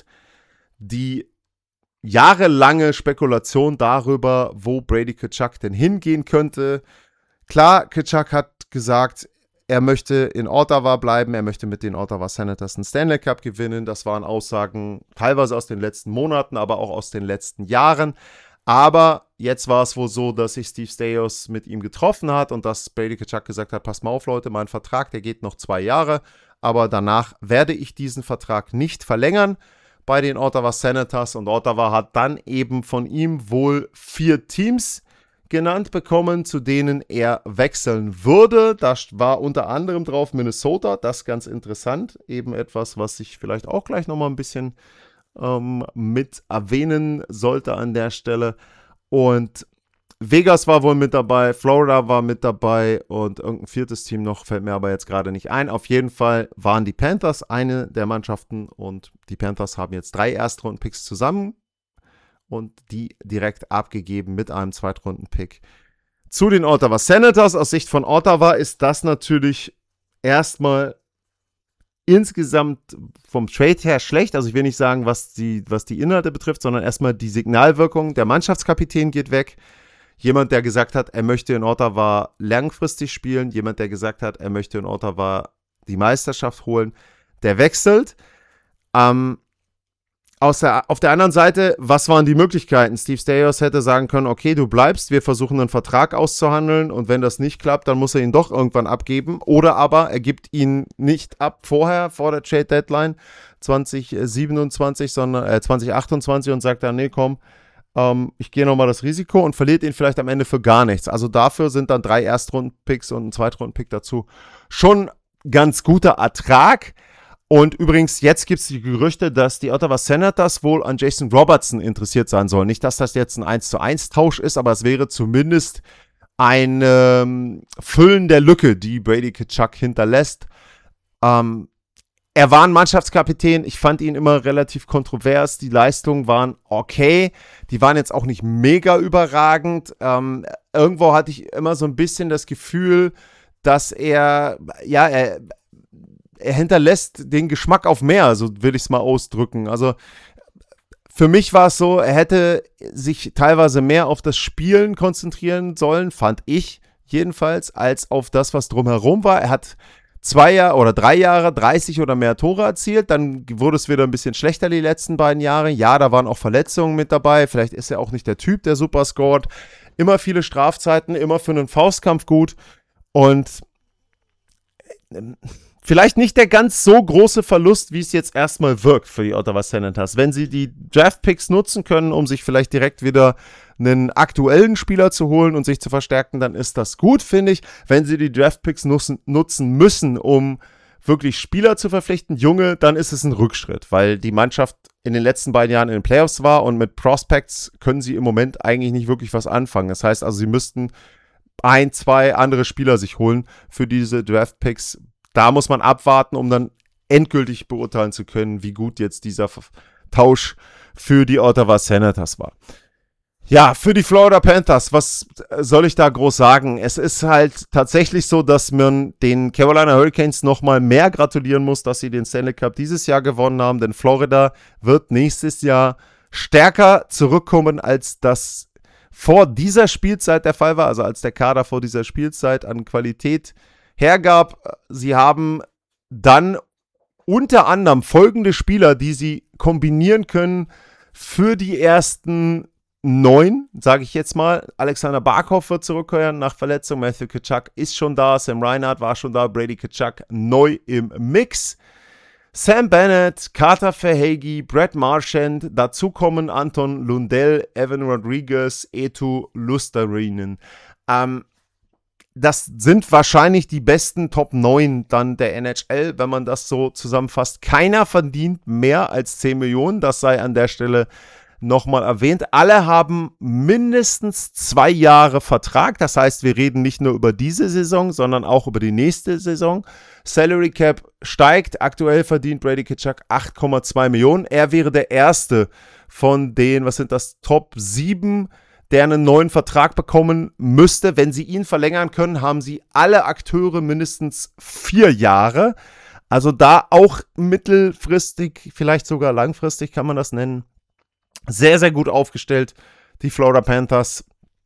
die jahrelange Spekulation darüber, wo Brady Tkachuk denn hingehen könnte. Klar, Tkachuk hat gesagt, er möchte in Ottawa bleiben, er möchte mit den Ottawa Senators einen Stanley Cup gewinnen. Das waren Aussagen teilweise aus den letzten Monaten, aber auch aus den letzten Jahren. Aber jetzt war es wohl so, dass sich Steve Staios mit ihm getroffen hat und dass Brady Tkachuk gesagt hat, passt mal auf Leute, mein Vertrag, der geht noch zwei Jahre, aber danach werde ich diesen Vertrag nicht verlängern bei den Ottawa Senators. Und Ottawa hat dann eben von ihm wohl vier Teams genannt bekommen, zu denen er wechseln würde. Da war unter anderem drauf Minnesota, das ist ganz interessant, eben etwas, was ich vielleicht auch gleich nochmal ein bisschen ähm, mit erwähnen sollte an der Stelle. Und Vegas war wohl mit dabei, Florida war mit dabei und irgendein viertes Team noch, fällt mir aber jetzt gerade nicht ein. Auf jeden Fall waren die Panthers eine der Mannschaften und die Panthers haben jetzt drei Erstrunden-Picks zusammen und die direkt abgegeben mit einem Zweitrunden-Pick zu den Ottawa Senators. Aus Sicht von Ottawa ist das natürlich erstmal insgesamt vom Trade her schlecht. Also ich will nicht sagen, was die, was die Inhalte betrifft, sondern erstmal die Signalwirkung. Der Mannschaftskapitän geht weg. Jemand, der gesagt hat, er möchte in Ottawa langfristig spielen. Jemand, der gesagt hat, er möchte in Ottawa die Meisterschaft holen, der wechselt. Ähm, Aus der, auf der anderen Seite, was waren die Möglichkeiten? Steve Staios hätte sagen können, okay, du bleibst, wir versuchen einen Vertrag auszuhandeln und wenn das nicht klappt, dann muss er ihn doch irgendwann abgeben. Oder aber er gibt ihn nicht ab vorher, vor der Trade Deadline zwanzig siebenundzwanzig, sondern äh, zwanzig achtundzwanzig und sagt dann, nee, komm, ähm, ich gehe nochmal das Risiko und verliert ihn vielleicht am Ende für gar nichts. Also dafür sind dann drei Erstrunden-Picks und ein Zweitrunden-Pick dazu schon ganz guter Ertrag. Und übrigens, jetzt gibt es die Gerüchte, dass die Ottawa Senators wohl an Jason Robertson interessiert sein sollen. Nicht, dass das jetzt ein eins zu eins Tausch ist, aber es wäre zumindest ein ähm, Füllen der Lücke, die Brady Tkachuk hinterlässt. Ähm, er war ein Mannschaftskapitän. Ich fand ihn immer relativ kontrovers. Die Leistungen waren okay. Die waren jetzt auch nicht mega überragend. Ähm, irgendwo hatte ich immer so ein bisschen das Gefühl, dass er, ja, er, er hinterlässt den Geschmack auf mehr, so will ich es mal ausdrücken. Also für mich war es so, er hätte sich teilweise mehr auf das Spielen konzentrieren sollen, fand ich jedenfalls, als auf das, was drumherum war. Er hat zwei Jahre oder drei Jahre dreißig oder mehr Tore erzielt, dann wurde es wieder ein bisschen schlechter die letzten beiden Jahre. Ja, da waren auch Verletzungen mit dabei, vielleicht ist er auch nicht der Typ, der super scored. Immer viele Strafzeiten, immer für einen Faustkampf gut und vielleicht nicht der ganz so große Verlust, wie es jetzt erstmal wirkt für die Ottawa Senators. Wenn sie die Draftpicks nutzen können, um sich vielleicht direkt wieder einen aktuellen Spieler zu holen und sich zu verstärken, dann ist das gut, finde ich. Wenn sie die Draftpicks nutzen, nutzen müssen, um wirklich Spieler zu verpflichten, Junge, dann ist es ein Rückschritt, weil die Mannschaft in den letzten beiden Jahren in den Playoffs war und mit Prospects können sie im Moment eigentlich nicht wirklich was anfangen. Das heißt also, sie müssten ein, zwei andere Spieler sich holen für diese Draftpicks. Da muss man abwarten, um dann endgültig beurteilen zu können, wie gut jetzt dieser Tausch für die Ottawa Senators war. Ja, für die Florida Panthers, was soll ich da groß sagen? Es ist halt tatsächlich so, dass man den Carolina Hurricanes nochmal mehr gratulieren muss, dass sie den Stanley Cup dieses Jahr gewonnen haben, denn Florida wird nächstes Jahr stärker zurückkommen, als das vor dieser Spielzeit der Fall war, also als der Kader vor dieser Spielzeit an Qualität hergab. Sie haben dann unter anderem folgende Spieler, die sie kombinieren können für die ersten neun, sage ich jetzt mal. Alexander Barkov wird zurückkehren nach Verletzung, Matthew Tkachuk ist schon da, Sam Reinhart war schon da, Brady Tkachuk neu im Mix. Sam Bennett, Carter Verhaeghe, Brad Marchand, dazu kommen Anton Lundell, Evan Rodriguez, Eetu Luostarinen. Ähm, Das sind wahrscheinlich die besten Top neun dann der N H L, wenn man das so zusammenfasst. Keiner verdient mehr als zehn Millionen, das sei an der Stelle nochmal erwähnt. Alle haben mindestens zwei Jahre Vertrag, das heißt, wir reden nicht nur über diese Saison, sondern auch über die nächste Saison. Salary Cap steigt, aktuell verdient Brady Tkachuk acht Komma zwei Millionen. Er wäre der erste von den, was sind das, Top sieben, der einen neuen Vertrag bekommen müsste. Wenn sie ihn verlängern können, haben sie alle Akteure mindestens vier Jahre. Also da auch mittelfristig, vielleicht sogar langfristig kann man das nennen. Sehr, sehr gut aufgestellt, die Florida Panthers.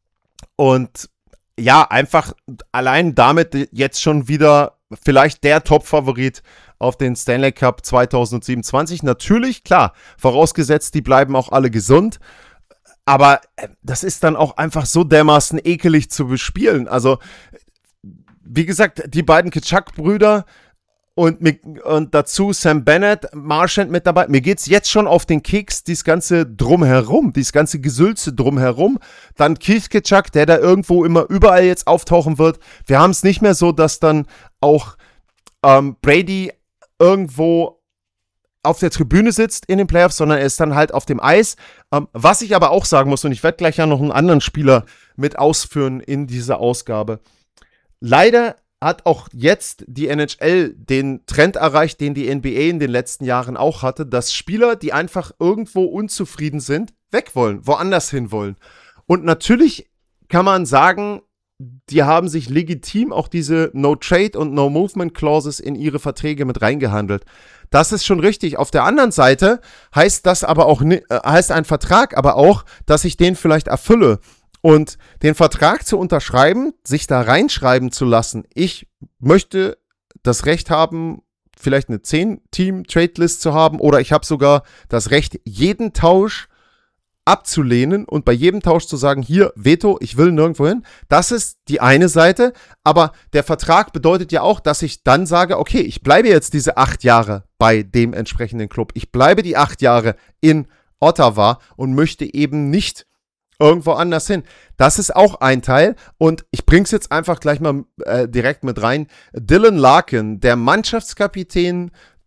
Und ja, einfach allein damit jetzt schon wieder vielleicht der Top-Favorit auf den Stanley Cup zwanzig siebenundzwanzig. Natürlich, klar, vorausgesetzt, die bleiben auch alle gesund. Aber das ist dann auch einfach so dermaßen ekelig zu bespielen. Also, wie gesagt, die beiden Tkachuk-Brüder und, und dazu Sam Bennett, Marchand mit dabei. Mir geht's jetzt schon auf den Keks, dieses ganze Drumherum, dieses ganze Gesülze drumherum. Dann Keith Tkachuk, der da irgendwo immer überall jetzt auftauchen wird. Wir haben es nicht mehr so, dass dann auch ähm, Brady irgendwo auf der Tribüne sitzt in den Playoffs, sondern er ist dann halt auf dem Eis. Ähm, was ich aber auch sagen muss, und ich werde gleich ja noch einen anderen Spieler mit ausführen in dieser Ausgabe. Leider hat auch jetzt die N H L den Trend erreicht, den die N B A in den letzten Jahren auch hatte, dass Spieler, die einfach irgendwo unzufrieden sind, weg wollen, woanders hin wollen. Und natürlich kann man sagen, die haben sich legitim auch diese No-Trade- und No-Movement-Clauses in ihre Verträge mit reingehandelt. Das ist schon richtig. Auf der anderen Seite heißt das aber auch, äh, heißt ein Vertrag aber auch, dass ich den vielleicht erfülle. Und den Vertrag zu unterschreiben, sich da reinschreiben zu lassen, ich möchte das Recht haben, vielleicht eine zehn-Team-Trade-List zu haben, oder ich habe sogar das Recht, jeden Tausch abzulehnen und bei jedem Tausch zu sagen, hier, Veto, ich will nirgendwo hin. Das ist die eine Seite, aber der Vertrag bedeutet ja auch, dass ich dann sage, okay, ich bleibe jetzt diese acht Jahre bei dem entsprechenden Club. Ich bleibe die acht Jahre in Ottawa und möchte eben nicht irgendwo anders hin. Das ist auch ein Teil und ich bringe es jetzt einfach gleich mal äh, direkt mit rein. Dylan Larkin, der Mannschaftskapitän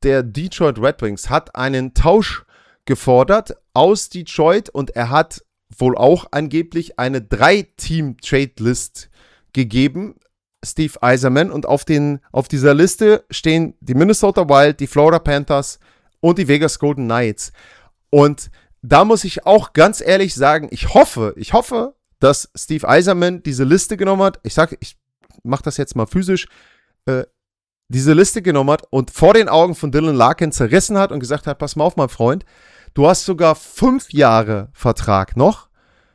der Detroit Red Wings hat einen Tausch gefordert aus Detroit und er hat wohl auch angeblich eine Drei-Team-Trade-List gegeben, Steve Yzerman, und auf, den, auf dieser Liste stehen die Minnesota Wild, die Florida Panthers und die Vegas Golden Knights. Und da muss ich auch ganz ehrlich sagen, ich hoffe, ich hoffe, dass Steve Yzerman diese Liste genommen hat. Ich sage, ich mache das jetzt mal physisch, äh, diese Liste genommen hat und vor den Augen von Dylan Larkin zerrissen hat und gesagt hat, pass mal auf, mein Freund, du hast sogar fünf Jahre Vertrag noch.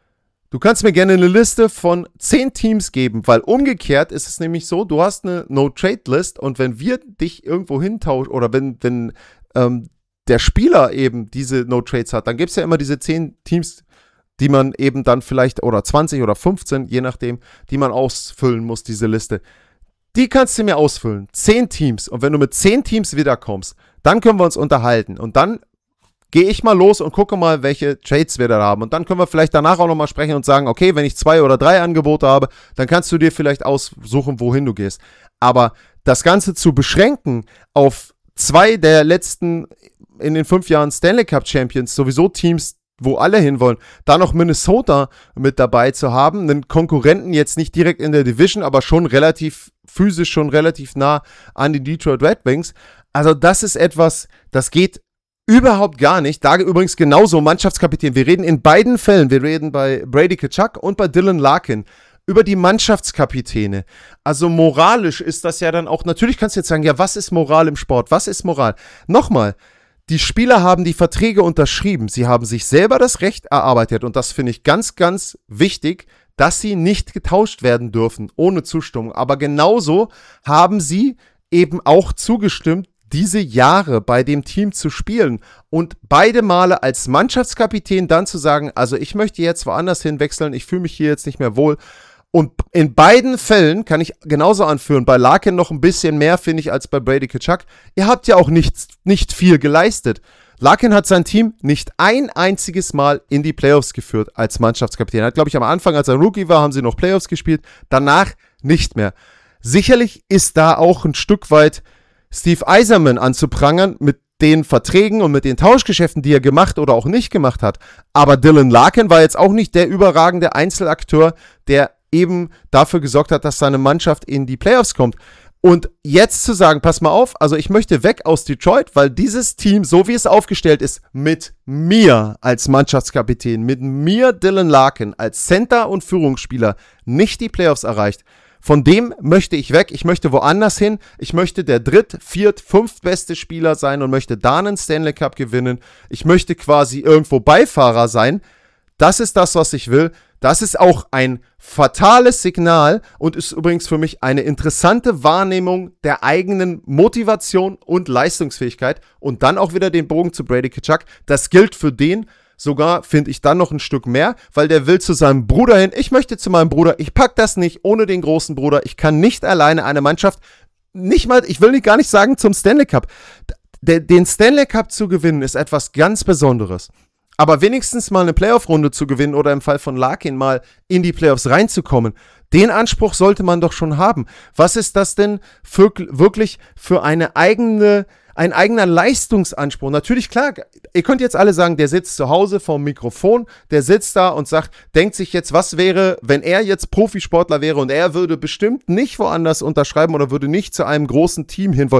Du kannst mir gerne eine Liste von zehn Teams geben, weil umgekehrt ist es nämlich so, du hast eine No-Trade-List und wenn wir dich irgendwo hintauschen oder wenn, wenn ähm, der Spieler eben diese No-Trades hat, dann gibt es ja immer diese zehn Teams, die man eben dann vielleicht, oder zwanzig oder fünfzehn, je nachdem, die man ausfüllen muss, diese Liste. Die kannst du mir ausfüllen. zehn Teams. Und wenn du mit zehn Teams wiederkommst, dann können wir uns unterhalten. Und dann gehe ich mal los und gucke mal, welche Trades wir da haben. Und dann können wir vielleicht danach auch nochmal sprechen und sagen, okay, wenn ich zwei oder drei Angebote habe, dann kannst du dir vielleicht aussuchen, wohin du gehst. Aber das Ganze zu beschränken auf zwei der letzten in den fünf Jahren Stanley Cup Champions, sowieso Teams, wo alle hinwollen, da noch Minnesota mit dabei zu haben, einen Konkurrenten jetzt nicht direkt in der Division, aber schon relativ physisch, schon relativ nah an die Detroit Red Wings. Also das ist etwas, das geht überhaupt gar nicht. Da übrigens genauso Mannschaftskapitän. Wir reden in beiden Fällen, wir reden bei Brady Tkachuk und bei Dylan Larkin über die Mannschaftskapitäne. Also moralisch ist das ja dann auch, natürlich kannst du jetzt sagen, ja, was ist Moral im Sport? Was ist Moral? Nochmal, die Spieler haben die Verträge unterschrieben. Sie haben sich selber das Recht erarbeitet und das finde ich ganz, ganz wichtig, dass sie nicht getauscht werden dürfen, ohne Zustimmung. Aber genauso haben sie eben auch zugestimmt, diese Jahre bei dem Team zu spielen und beide Male als Mannschaftskapitän dann zu sagen, also ich möchte jetzt woanders hinwechseln, ich fühle mich hier jetzt nicht mehr wohl. Und in beiden Fällen kann ich genauso anführen, bei Larkin noch ein bisschen mehr, finde ich, als bei Brady Tkachuk. Ihr habt ja auch nicht, nicht viel geleistet. Larkin hat sein Team nicht ein einziges Mal in die Playoffs geführt als Mannschaftskapitän. Er hat, glaube ich, am Anfang, als er Rookie war, haben sie noch Playoffs gespielt, danach nicht mehr. Sicherlich ist da auch ein Stück weit Steve Yzerman anzuprangern mit den Verträgen und mit den Tauschgeschäften, die er gemacht oder auch nicht gemacht hat. Aber Dylan Larkin war jetzt auch nicht der überragende Einzelakteur, der eben dafür gesorgt hat, dass seine Mannschaft in die Playoffs kommt. Und jetzt zu sagen, pass mal auf, also ich möchte weg aus Detroit, weil dieses Team, so wie es aufgestellt ist, mit mir als Mannschaftskapitän, mit mir Dylan Larkin als Center und Führungsspieler nicht die Playoffs erreicht. Von dem möchte ich weg, ich möchte woanders hin, ich möchte der dritt-, viert-, fünftbeste Spieler sein und möchte da einen Stanley Cup gewinnen. Ich möchte quasi irgendwo Beifahrer sein. Das ist das, was ich will. Das ist auch ein fatales Signal und ist übrigens für mich eine interessante Wahrnehmung der eigenen Motivation und Leistungsfähigkeit. Und dann auch wieder den Bogen zu Brady Tkachuk. Das gilt für den sogar, finde ich, dann noch ein Stück mehr, weil der will zu seinem Bruder hin. Ich möchte zu meinem Bruder. Ich pack das nicht ohne den großen Bruder. Ich kann nicht alleine eine Mannschaft, nicht mal, ich will nicht gar nicht sagen zum Stanley Cup. D- den Stanley Cup zu gewinnen ist etwas ganz Besonderes. Aber wenigstens mal eine Playoff-Runde zu gewinnen oder im Fall von Larkin mal in die Playoffs reinzukommen, den Anspruch sollte man doch schon haben. Was ist das denn für, wirklich für eine eigene, ein eigener Leistungsanspruch? Natürlich, klar, ihr könnt jetzt alle sagen, der sitzt zu Hause vorm Mikrofon, der sitzt da und sagt, denkt sich jetzt, was wäre, wenn er jetzt Profisportler wäre und er würde bestimmt nicht woanders unterschreiben oder würde nicht zu einem großen Team hinwollen.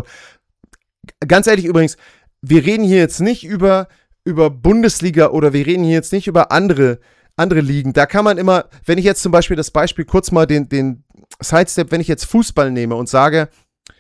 Ganz ehrlich übrigens, wir reden hier jetzt nicht über über Bundesliga oder wir reden hier jetzt nicht über andere, andere Ligen. Da kann man immer, wenn ich jetzt zum Beispiel das Beispiel kurz mal den, den Sidestep, wenn ich jetzt Fußball nehme und sage,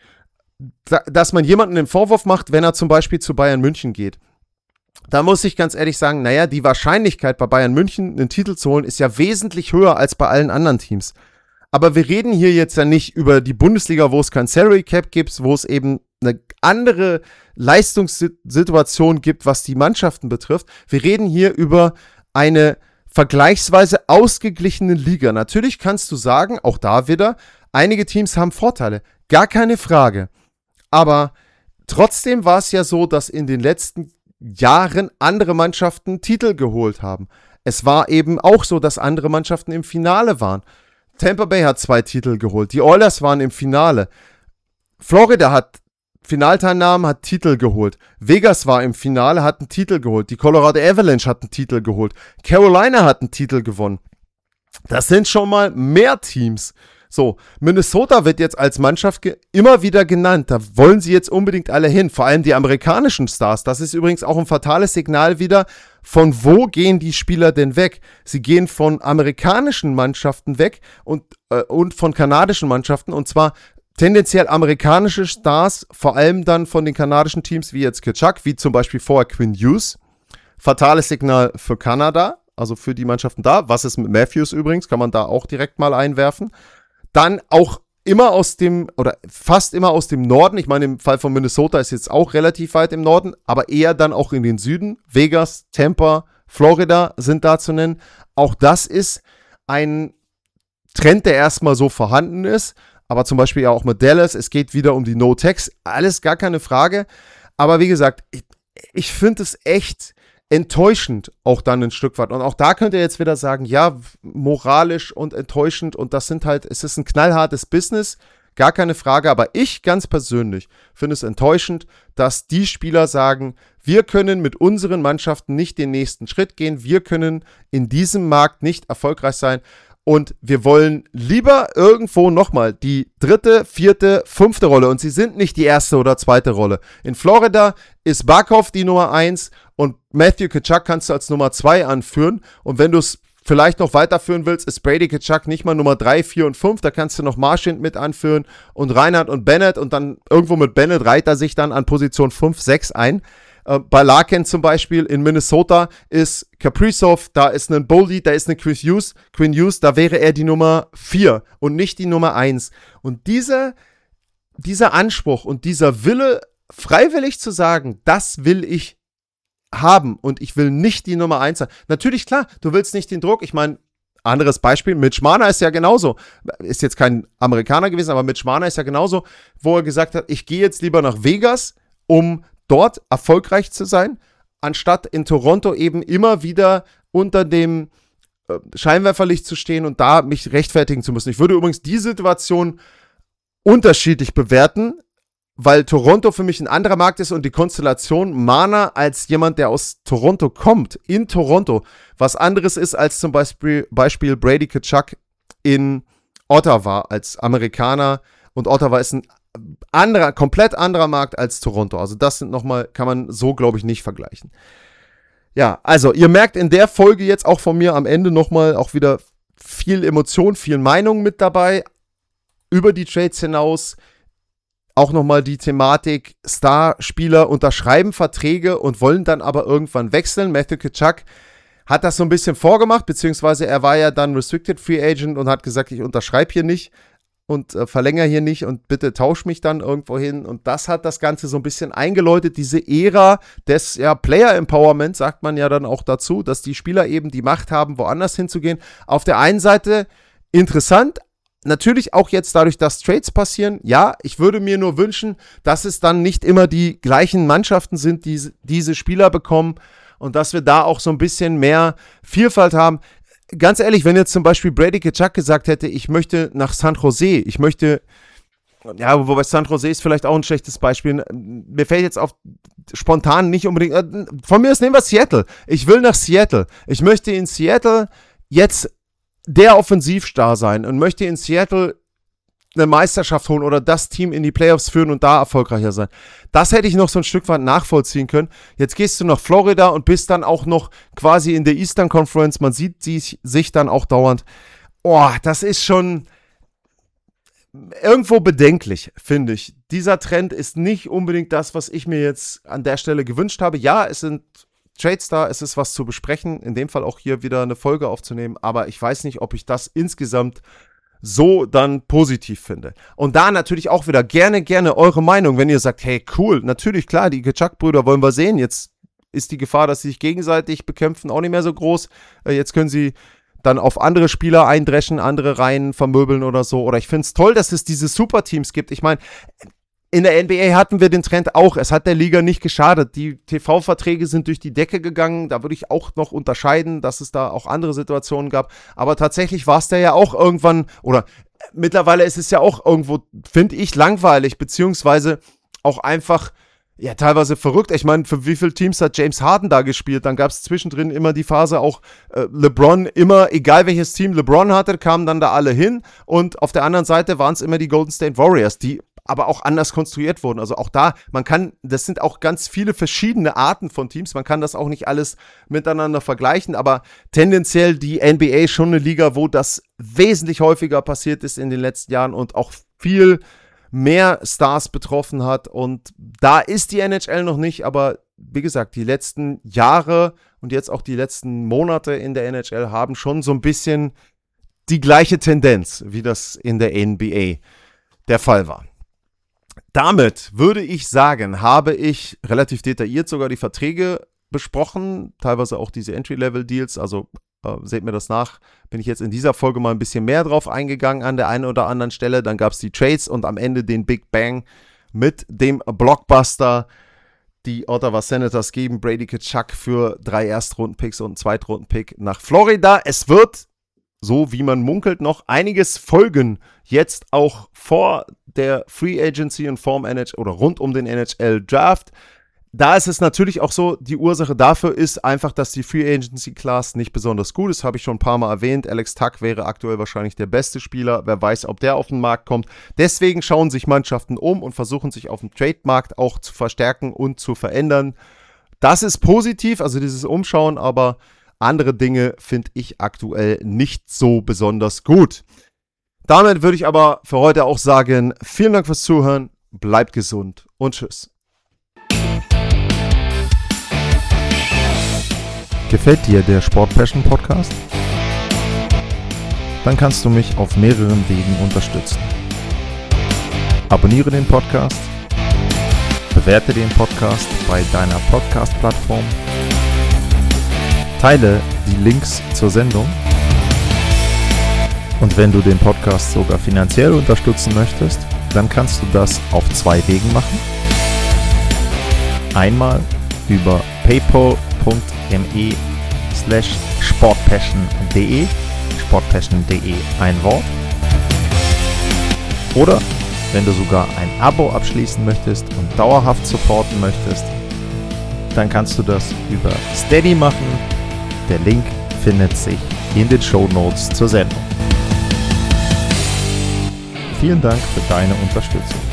da, dass man jemanden den Vorwurf macht, wenn er zum Beispiel zu Bayern München geht. Da muss ich ganz ehrlich sagen, naja, die Wahrscheinlichkeit bei Bayern München einen Titel zu holen, ist ja wesentlich höher als bei allen anderen Teams. Aber wir reden hier jetzt ja nicht über die Bundesliga, wo es kein Salary Cap gibt, wo es eben eine andere Leistungssituation gibt, was die Mannschaften betrifft. Wir reden hier über eine vergleichsweise ausgeglichene Liga. Natürlich kannst du sagen, auch da wieder, einige Teams haben Vorteile. Gar keine Frage. Aber trotzdem war es ja so, dass in den letzten Jahren andere Mannschaften Titel geholt haben. Es war eben auch so, dass andere Mannschaften im Finale waren. Tampa Bay hat zwei Titel geholt. Die Oilers waren im Finale. Florida hat Finalteilnahmen, hat Titel geholt. Vegas war im Finale, hat einen Titel geholt. Die Colorado Avalanche hat einen Titel geholt. Carolina hat einen Titel gewonnen. Das sind schon mal mehr Teams. So, Minnesota wird jetzt als Mannschaft ge- immer wieder genannt. Da wollen sie jetzt unbedingt alle hin. Vor allem die amerikanischen Stars. Das ist übrigens auch ein fatales Signal wieder. Von wo gehen die Spieler denn weg? Sie gehen von amerikanischen Mannschaften weg und, äh, und von kanadischen Mannschaften. Und zwar tendenziell amerikanische Stars, vor allem dann von den kanadischen Teams wie jetzt Tkachuk, wie zum Beispiel vorher Quinn Hughes. Fatales Signal für Kanada, also für die Mannschaften da. Was ist mit Matthews übrigens? Kann man da auch direkt mal einwerfen. Dann auch immer aus dem, oder fast immer aus dem Norden. Ich meine, im Fall von Minnesota ist jetzt auch relativ weit im Norden, aber eher dann auch in den Süden. Vegas, Tampa, Florida sind da zu nennen. Auch das ist ein Trend, der erstmal so vorhanden ist. Aber zum Beispiel ja auch mit Dallas. Es geht wieder um die No-Tax. Alles gar keine Frage. Aber wie gesagt, ich, ich finde es echt enttäuschend auch dann ein Stück weit. Und auch da könnt ihr jetzt wieder sagen, ja, moralisch und enttäuschend und das sind halt, es ist ein knallhartes Business, gar keine Frage, aber ich ganz persönlich finde es enttäuschend, dass die Spieler sagen, wir können mit unseren Mannschaften nicht den nächsten Schritt gehen, wir können in diesem Markt nicht erfolgreich sein und wir wollen lieber irgendwo nochmal die dritte, vierte, fünfte Rolle und sie sind nicht die erste oder zweite Rolle. In Florida ist Barkov die Nummer eins und Matthew Tkachuk kannst du als Nummer zwei anführen. Und wenn du es vielleicht noch weiterführen willst, ist Brady Tkachuk nicht mal Nummer drei, vier und fünf. Da kannst du noch Marchand mit anführen und Reinhard und Bennett. Und dann irgendwo mit Bennett reiht er sich dann an Position fünf, sechs ein. Äh, bei Larkin zum Beispiel in Minnesota ist Kaprizov, da ist ein Boldy, da ist ein Quinn Hughes. Quinn Hughes, da wäre er die Nummer vier und nicht die Nummer eins. Und dieser, dieser Anspruch und dieser Wille, freiwillig zu sagen, das will ich haben und ich will nicht die Nummer eins sein. Natürlich, klar, du willst nicht den Druck. Ich meine, anderes Beispiel, Mitch Marner ist ja genauso. Ist jetzt kein Amerikaner gewesen, aber Mitch Marner ist ja genauso, wo er gesagt hat, ich gehe jetzt lieber nach Vegas, um dort erfolgreich zu sein, anstatt in Toronto eben immer wieder unter dem äh, Scheinwerferlicht zu stehen und da mich rechtfertigen zu müssen. Ich würde übrigens die Situation unterschiedlich bewerten, weil Toronto für mich ein anderer Markt ist und die Konstellation Marner als jemand, der aus Toronto kommt, in Toronto, was anderes ist als zum Beispiel, Beispiel Brady Tkachuk in Ottawa als Amerikaner und Ottawa ist ein anderer, komplett anderer Markt als Toronto. Also das sind nochmal, kann man so, glaube ich, nicht vergleichen. Ja, also ihr merkt in der Folge jetzt auch von mir am Ende nochmal auch wieder viel Emotion, viel Meinung mit dabei, über die Trades hinaus. Auch nochmal die Thematik, Starspieler unterschreiben Verträge und wollen dann aber irgendwann wechseln. Matthew Tkachuk hat das so ein bisschen vorgemacht, beziehungsweise er war ja dann Restricted Free Agent und hat gesagt, ich unterschreibe hier nicht und äh, verlängere hier nicht und bitte tausch mich dann irgendwo hin. Und das hat das Ganze so ein bisschen eingeläutet, diese Ära des ja, Player Empowerment, sagt man ja dann auch dazu, dass die Spieler eben die Macht haben, woanders hinzugehen. Auf der einen Seite interessant, natürlich auch jetzt dadurch, dass Trades passieren. Ja, ich würde mir nur wünschen, dass es dann nicht immer die gleichen Mannschaften sind, die diese Spieler bekommen und dass wir da auch so ein bisschen mehr Vielfalt haben. Ganz ehrlich, wenn jetzt zum Beispiel Brady Tkachuk gesagt hätte, ich möchte nach San Jose, ich möchte, ja, wobei San Jose ist vielleicht auch ein schlechtes Beispiel. Mir fällt jetzt auf spontan nicht unbedingt, von mir aus nehmen wir Seattle. Ich will nach Seattle. Ich möchte in Seattle jetzt der Offensivstar sein und möchte in Seattle eine Meisterschaft holen oder das Team in die Playoffs führen und da erfolgreicher sein. Das hätte ich noch so ein Stück weit nachvollziehen können. Jetzt gehst du nach Florida und bist dann auch noch quasi in der Eastern Conference. Man sieht sich, sich dann auch dauernd. Oh, das ist schon irgendwo bedenklich, finde ich. Dieser Trend ist nicht unbedingt das, was ich mir jetzt an der Stelle gewünscht habe. Ja, es sind Trades da, es ist was zu besprechen, in dem Fall auch hier wieder eine Folge aufzunehmen, aber ich weiß nicht, ob ich das insgesamt so dann positiv finde. Und da natürlich auch wieder gerne, gerne eure Meinung, wenn ihr sagt, hey, cool, natürlich, klar, die Tkachuk-Brüder wollen wir sehen, jetzt ist die Gefahr, dass sie sich gegenseitig bekämpfen, auch nicht mehr so groß, jetzt können sie dann auf andere Spieler eindreschen, andere Reihen vermöbeln oder so, oder ich finde es toll, dass es diese Superteams gibt, ich meine, in der N B A hatten wir den Trend auch. Es hat der Liga nicht geschadet. Die T V-Verträge sind durch die Decke gegangen. Da würde ich auch noch unterscheiden, dass es da auch andere Situationen gab. Aber tatsächlich war es da ja auch irgendwann, oder mittlerweile ist es ja auch irgendwo, finde ich, langweilig, beziehungsweise auch einfach ja, teilweise verrückt. Ich meine, für wie viele Teams hat James Harden da gespielt? Dann gab es zwischendrin immer die Phase auch äh, LeBron, immer, egal welches Team LeBron hatte, kamen dann da alle hin. Und auf der anderen Seite waren es immer die Golden State Warriors, die aber auch anders konstruiert wurden. Also auch da, man kann, das sind auch ganz viele verschiedene Arten von Teams. Man kann das auch nicht alles miteinander vergleichen, aber tendenziell die N B A schon eine Liga, wo das wesentlich häufiger passiert ist in den letzten Jahren und auch viel mehr Stars betroffen hat, und da ist die N H L noch nicht, aber wie gesagt, die letzten Jahre und jetzt auch die letzten Monate in der N H L haben schon so ein bisschen die gleiche Tendenz, wie das in der N B A der Fall war. Damit würde ich sagen, habe ich relativ detailliert sogar die Verträge besprochen, teilweise auch diese Entry-Level-Deals, also Uh, seht mir das nach, bin ich jetzt in dieser Folge mal ein bisschen mehr drauf eingegangen an der einen oder anderen Stelle. Dann gab es die Trades und am Ende den Big Bang mit dem Blockbuster. Die Ottawa Senators geben Brady Tkachuk für drei Erstrunden-Picks und einen Zweitrunden-Pick nach Florida. Es wird, so wie man munkelt, noch einiges folgen, jetzt auch vor der Free Agency und vorm N H L oder rund um den N H L Draft. Da ist es natürlich auch so, die Ursache dafür ist einfach, dass die Free Agency Class nicht besonders gut ist, habe ich schon ein paar Mal erwähnt. Alex Tuch wäre aktuell wahrscheinlich der beste Spieler, wer weiß, ob der auf den Markt kommt. Deswegen schauen sich Mannschaften um und versuchen sich auf dem Trade-Markt auch zu verstärken und zu verändern. Das ist positiv, also dieses Umschauen, aber andere Dinge finde ich aktuell nicht so besonders gut. Damit würde ich aber für heute auch sagen, vielen Dank fürs Zuhören, bleibt gesund und tschüss. Gefällt dir der Sport Passion Podcast? Dann kannst du mich auf mehreren Wegen unterstützen. Abonniere den Podcast, bewerte den Podcast bei deiner Podcast-Plattform, teile die Links zur Sendung und wenn du den Podcast sogar finanziell unterstützen möchtest, dann kannst du das auf zwei Wegen machen. Einmal über paypal punkt me slash sportpassion.de sportpassion.de ein Wort. Oder wenn du sogar ein Abo abschließen möchtest und dauerhaft supporten möchtest, dann kannst du das über Steady machen. Der Link findet sich in den Shownotes zur Sendung. Vielen Dank für deine Unterstützung.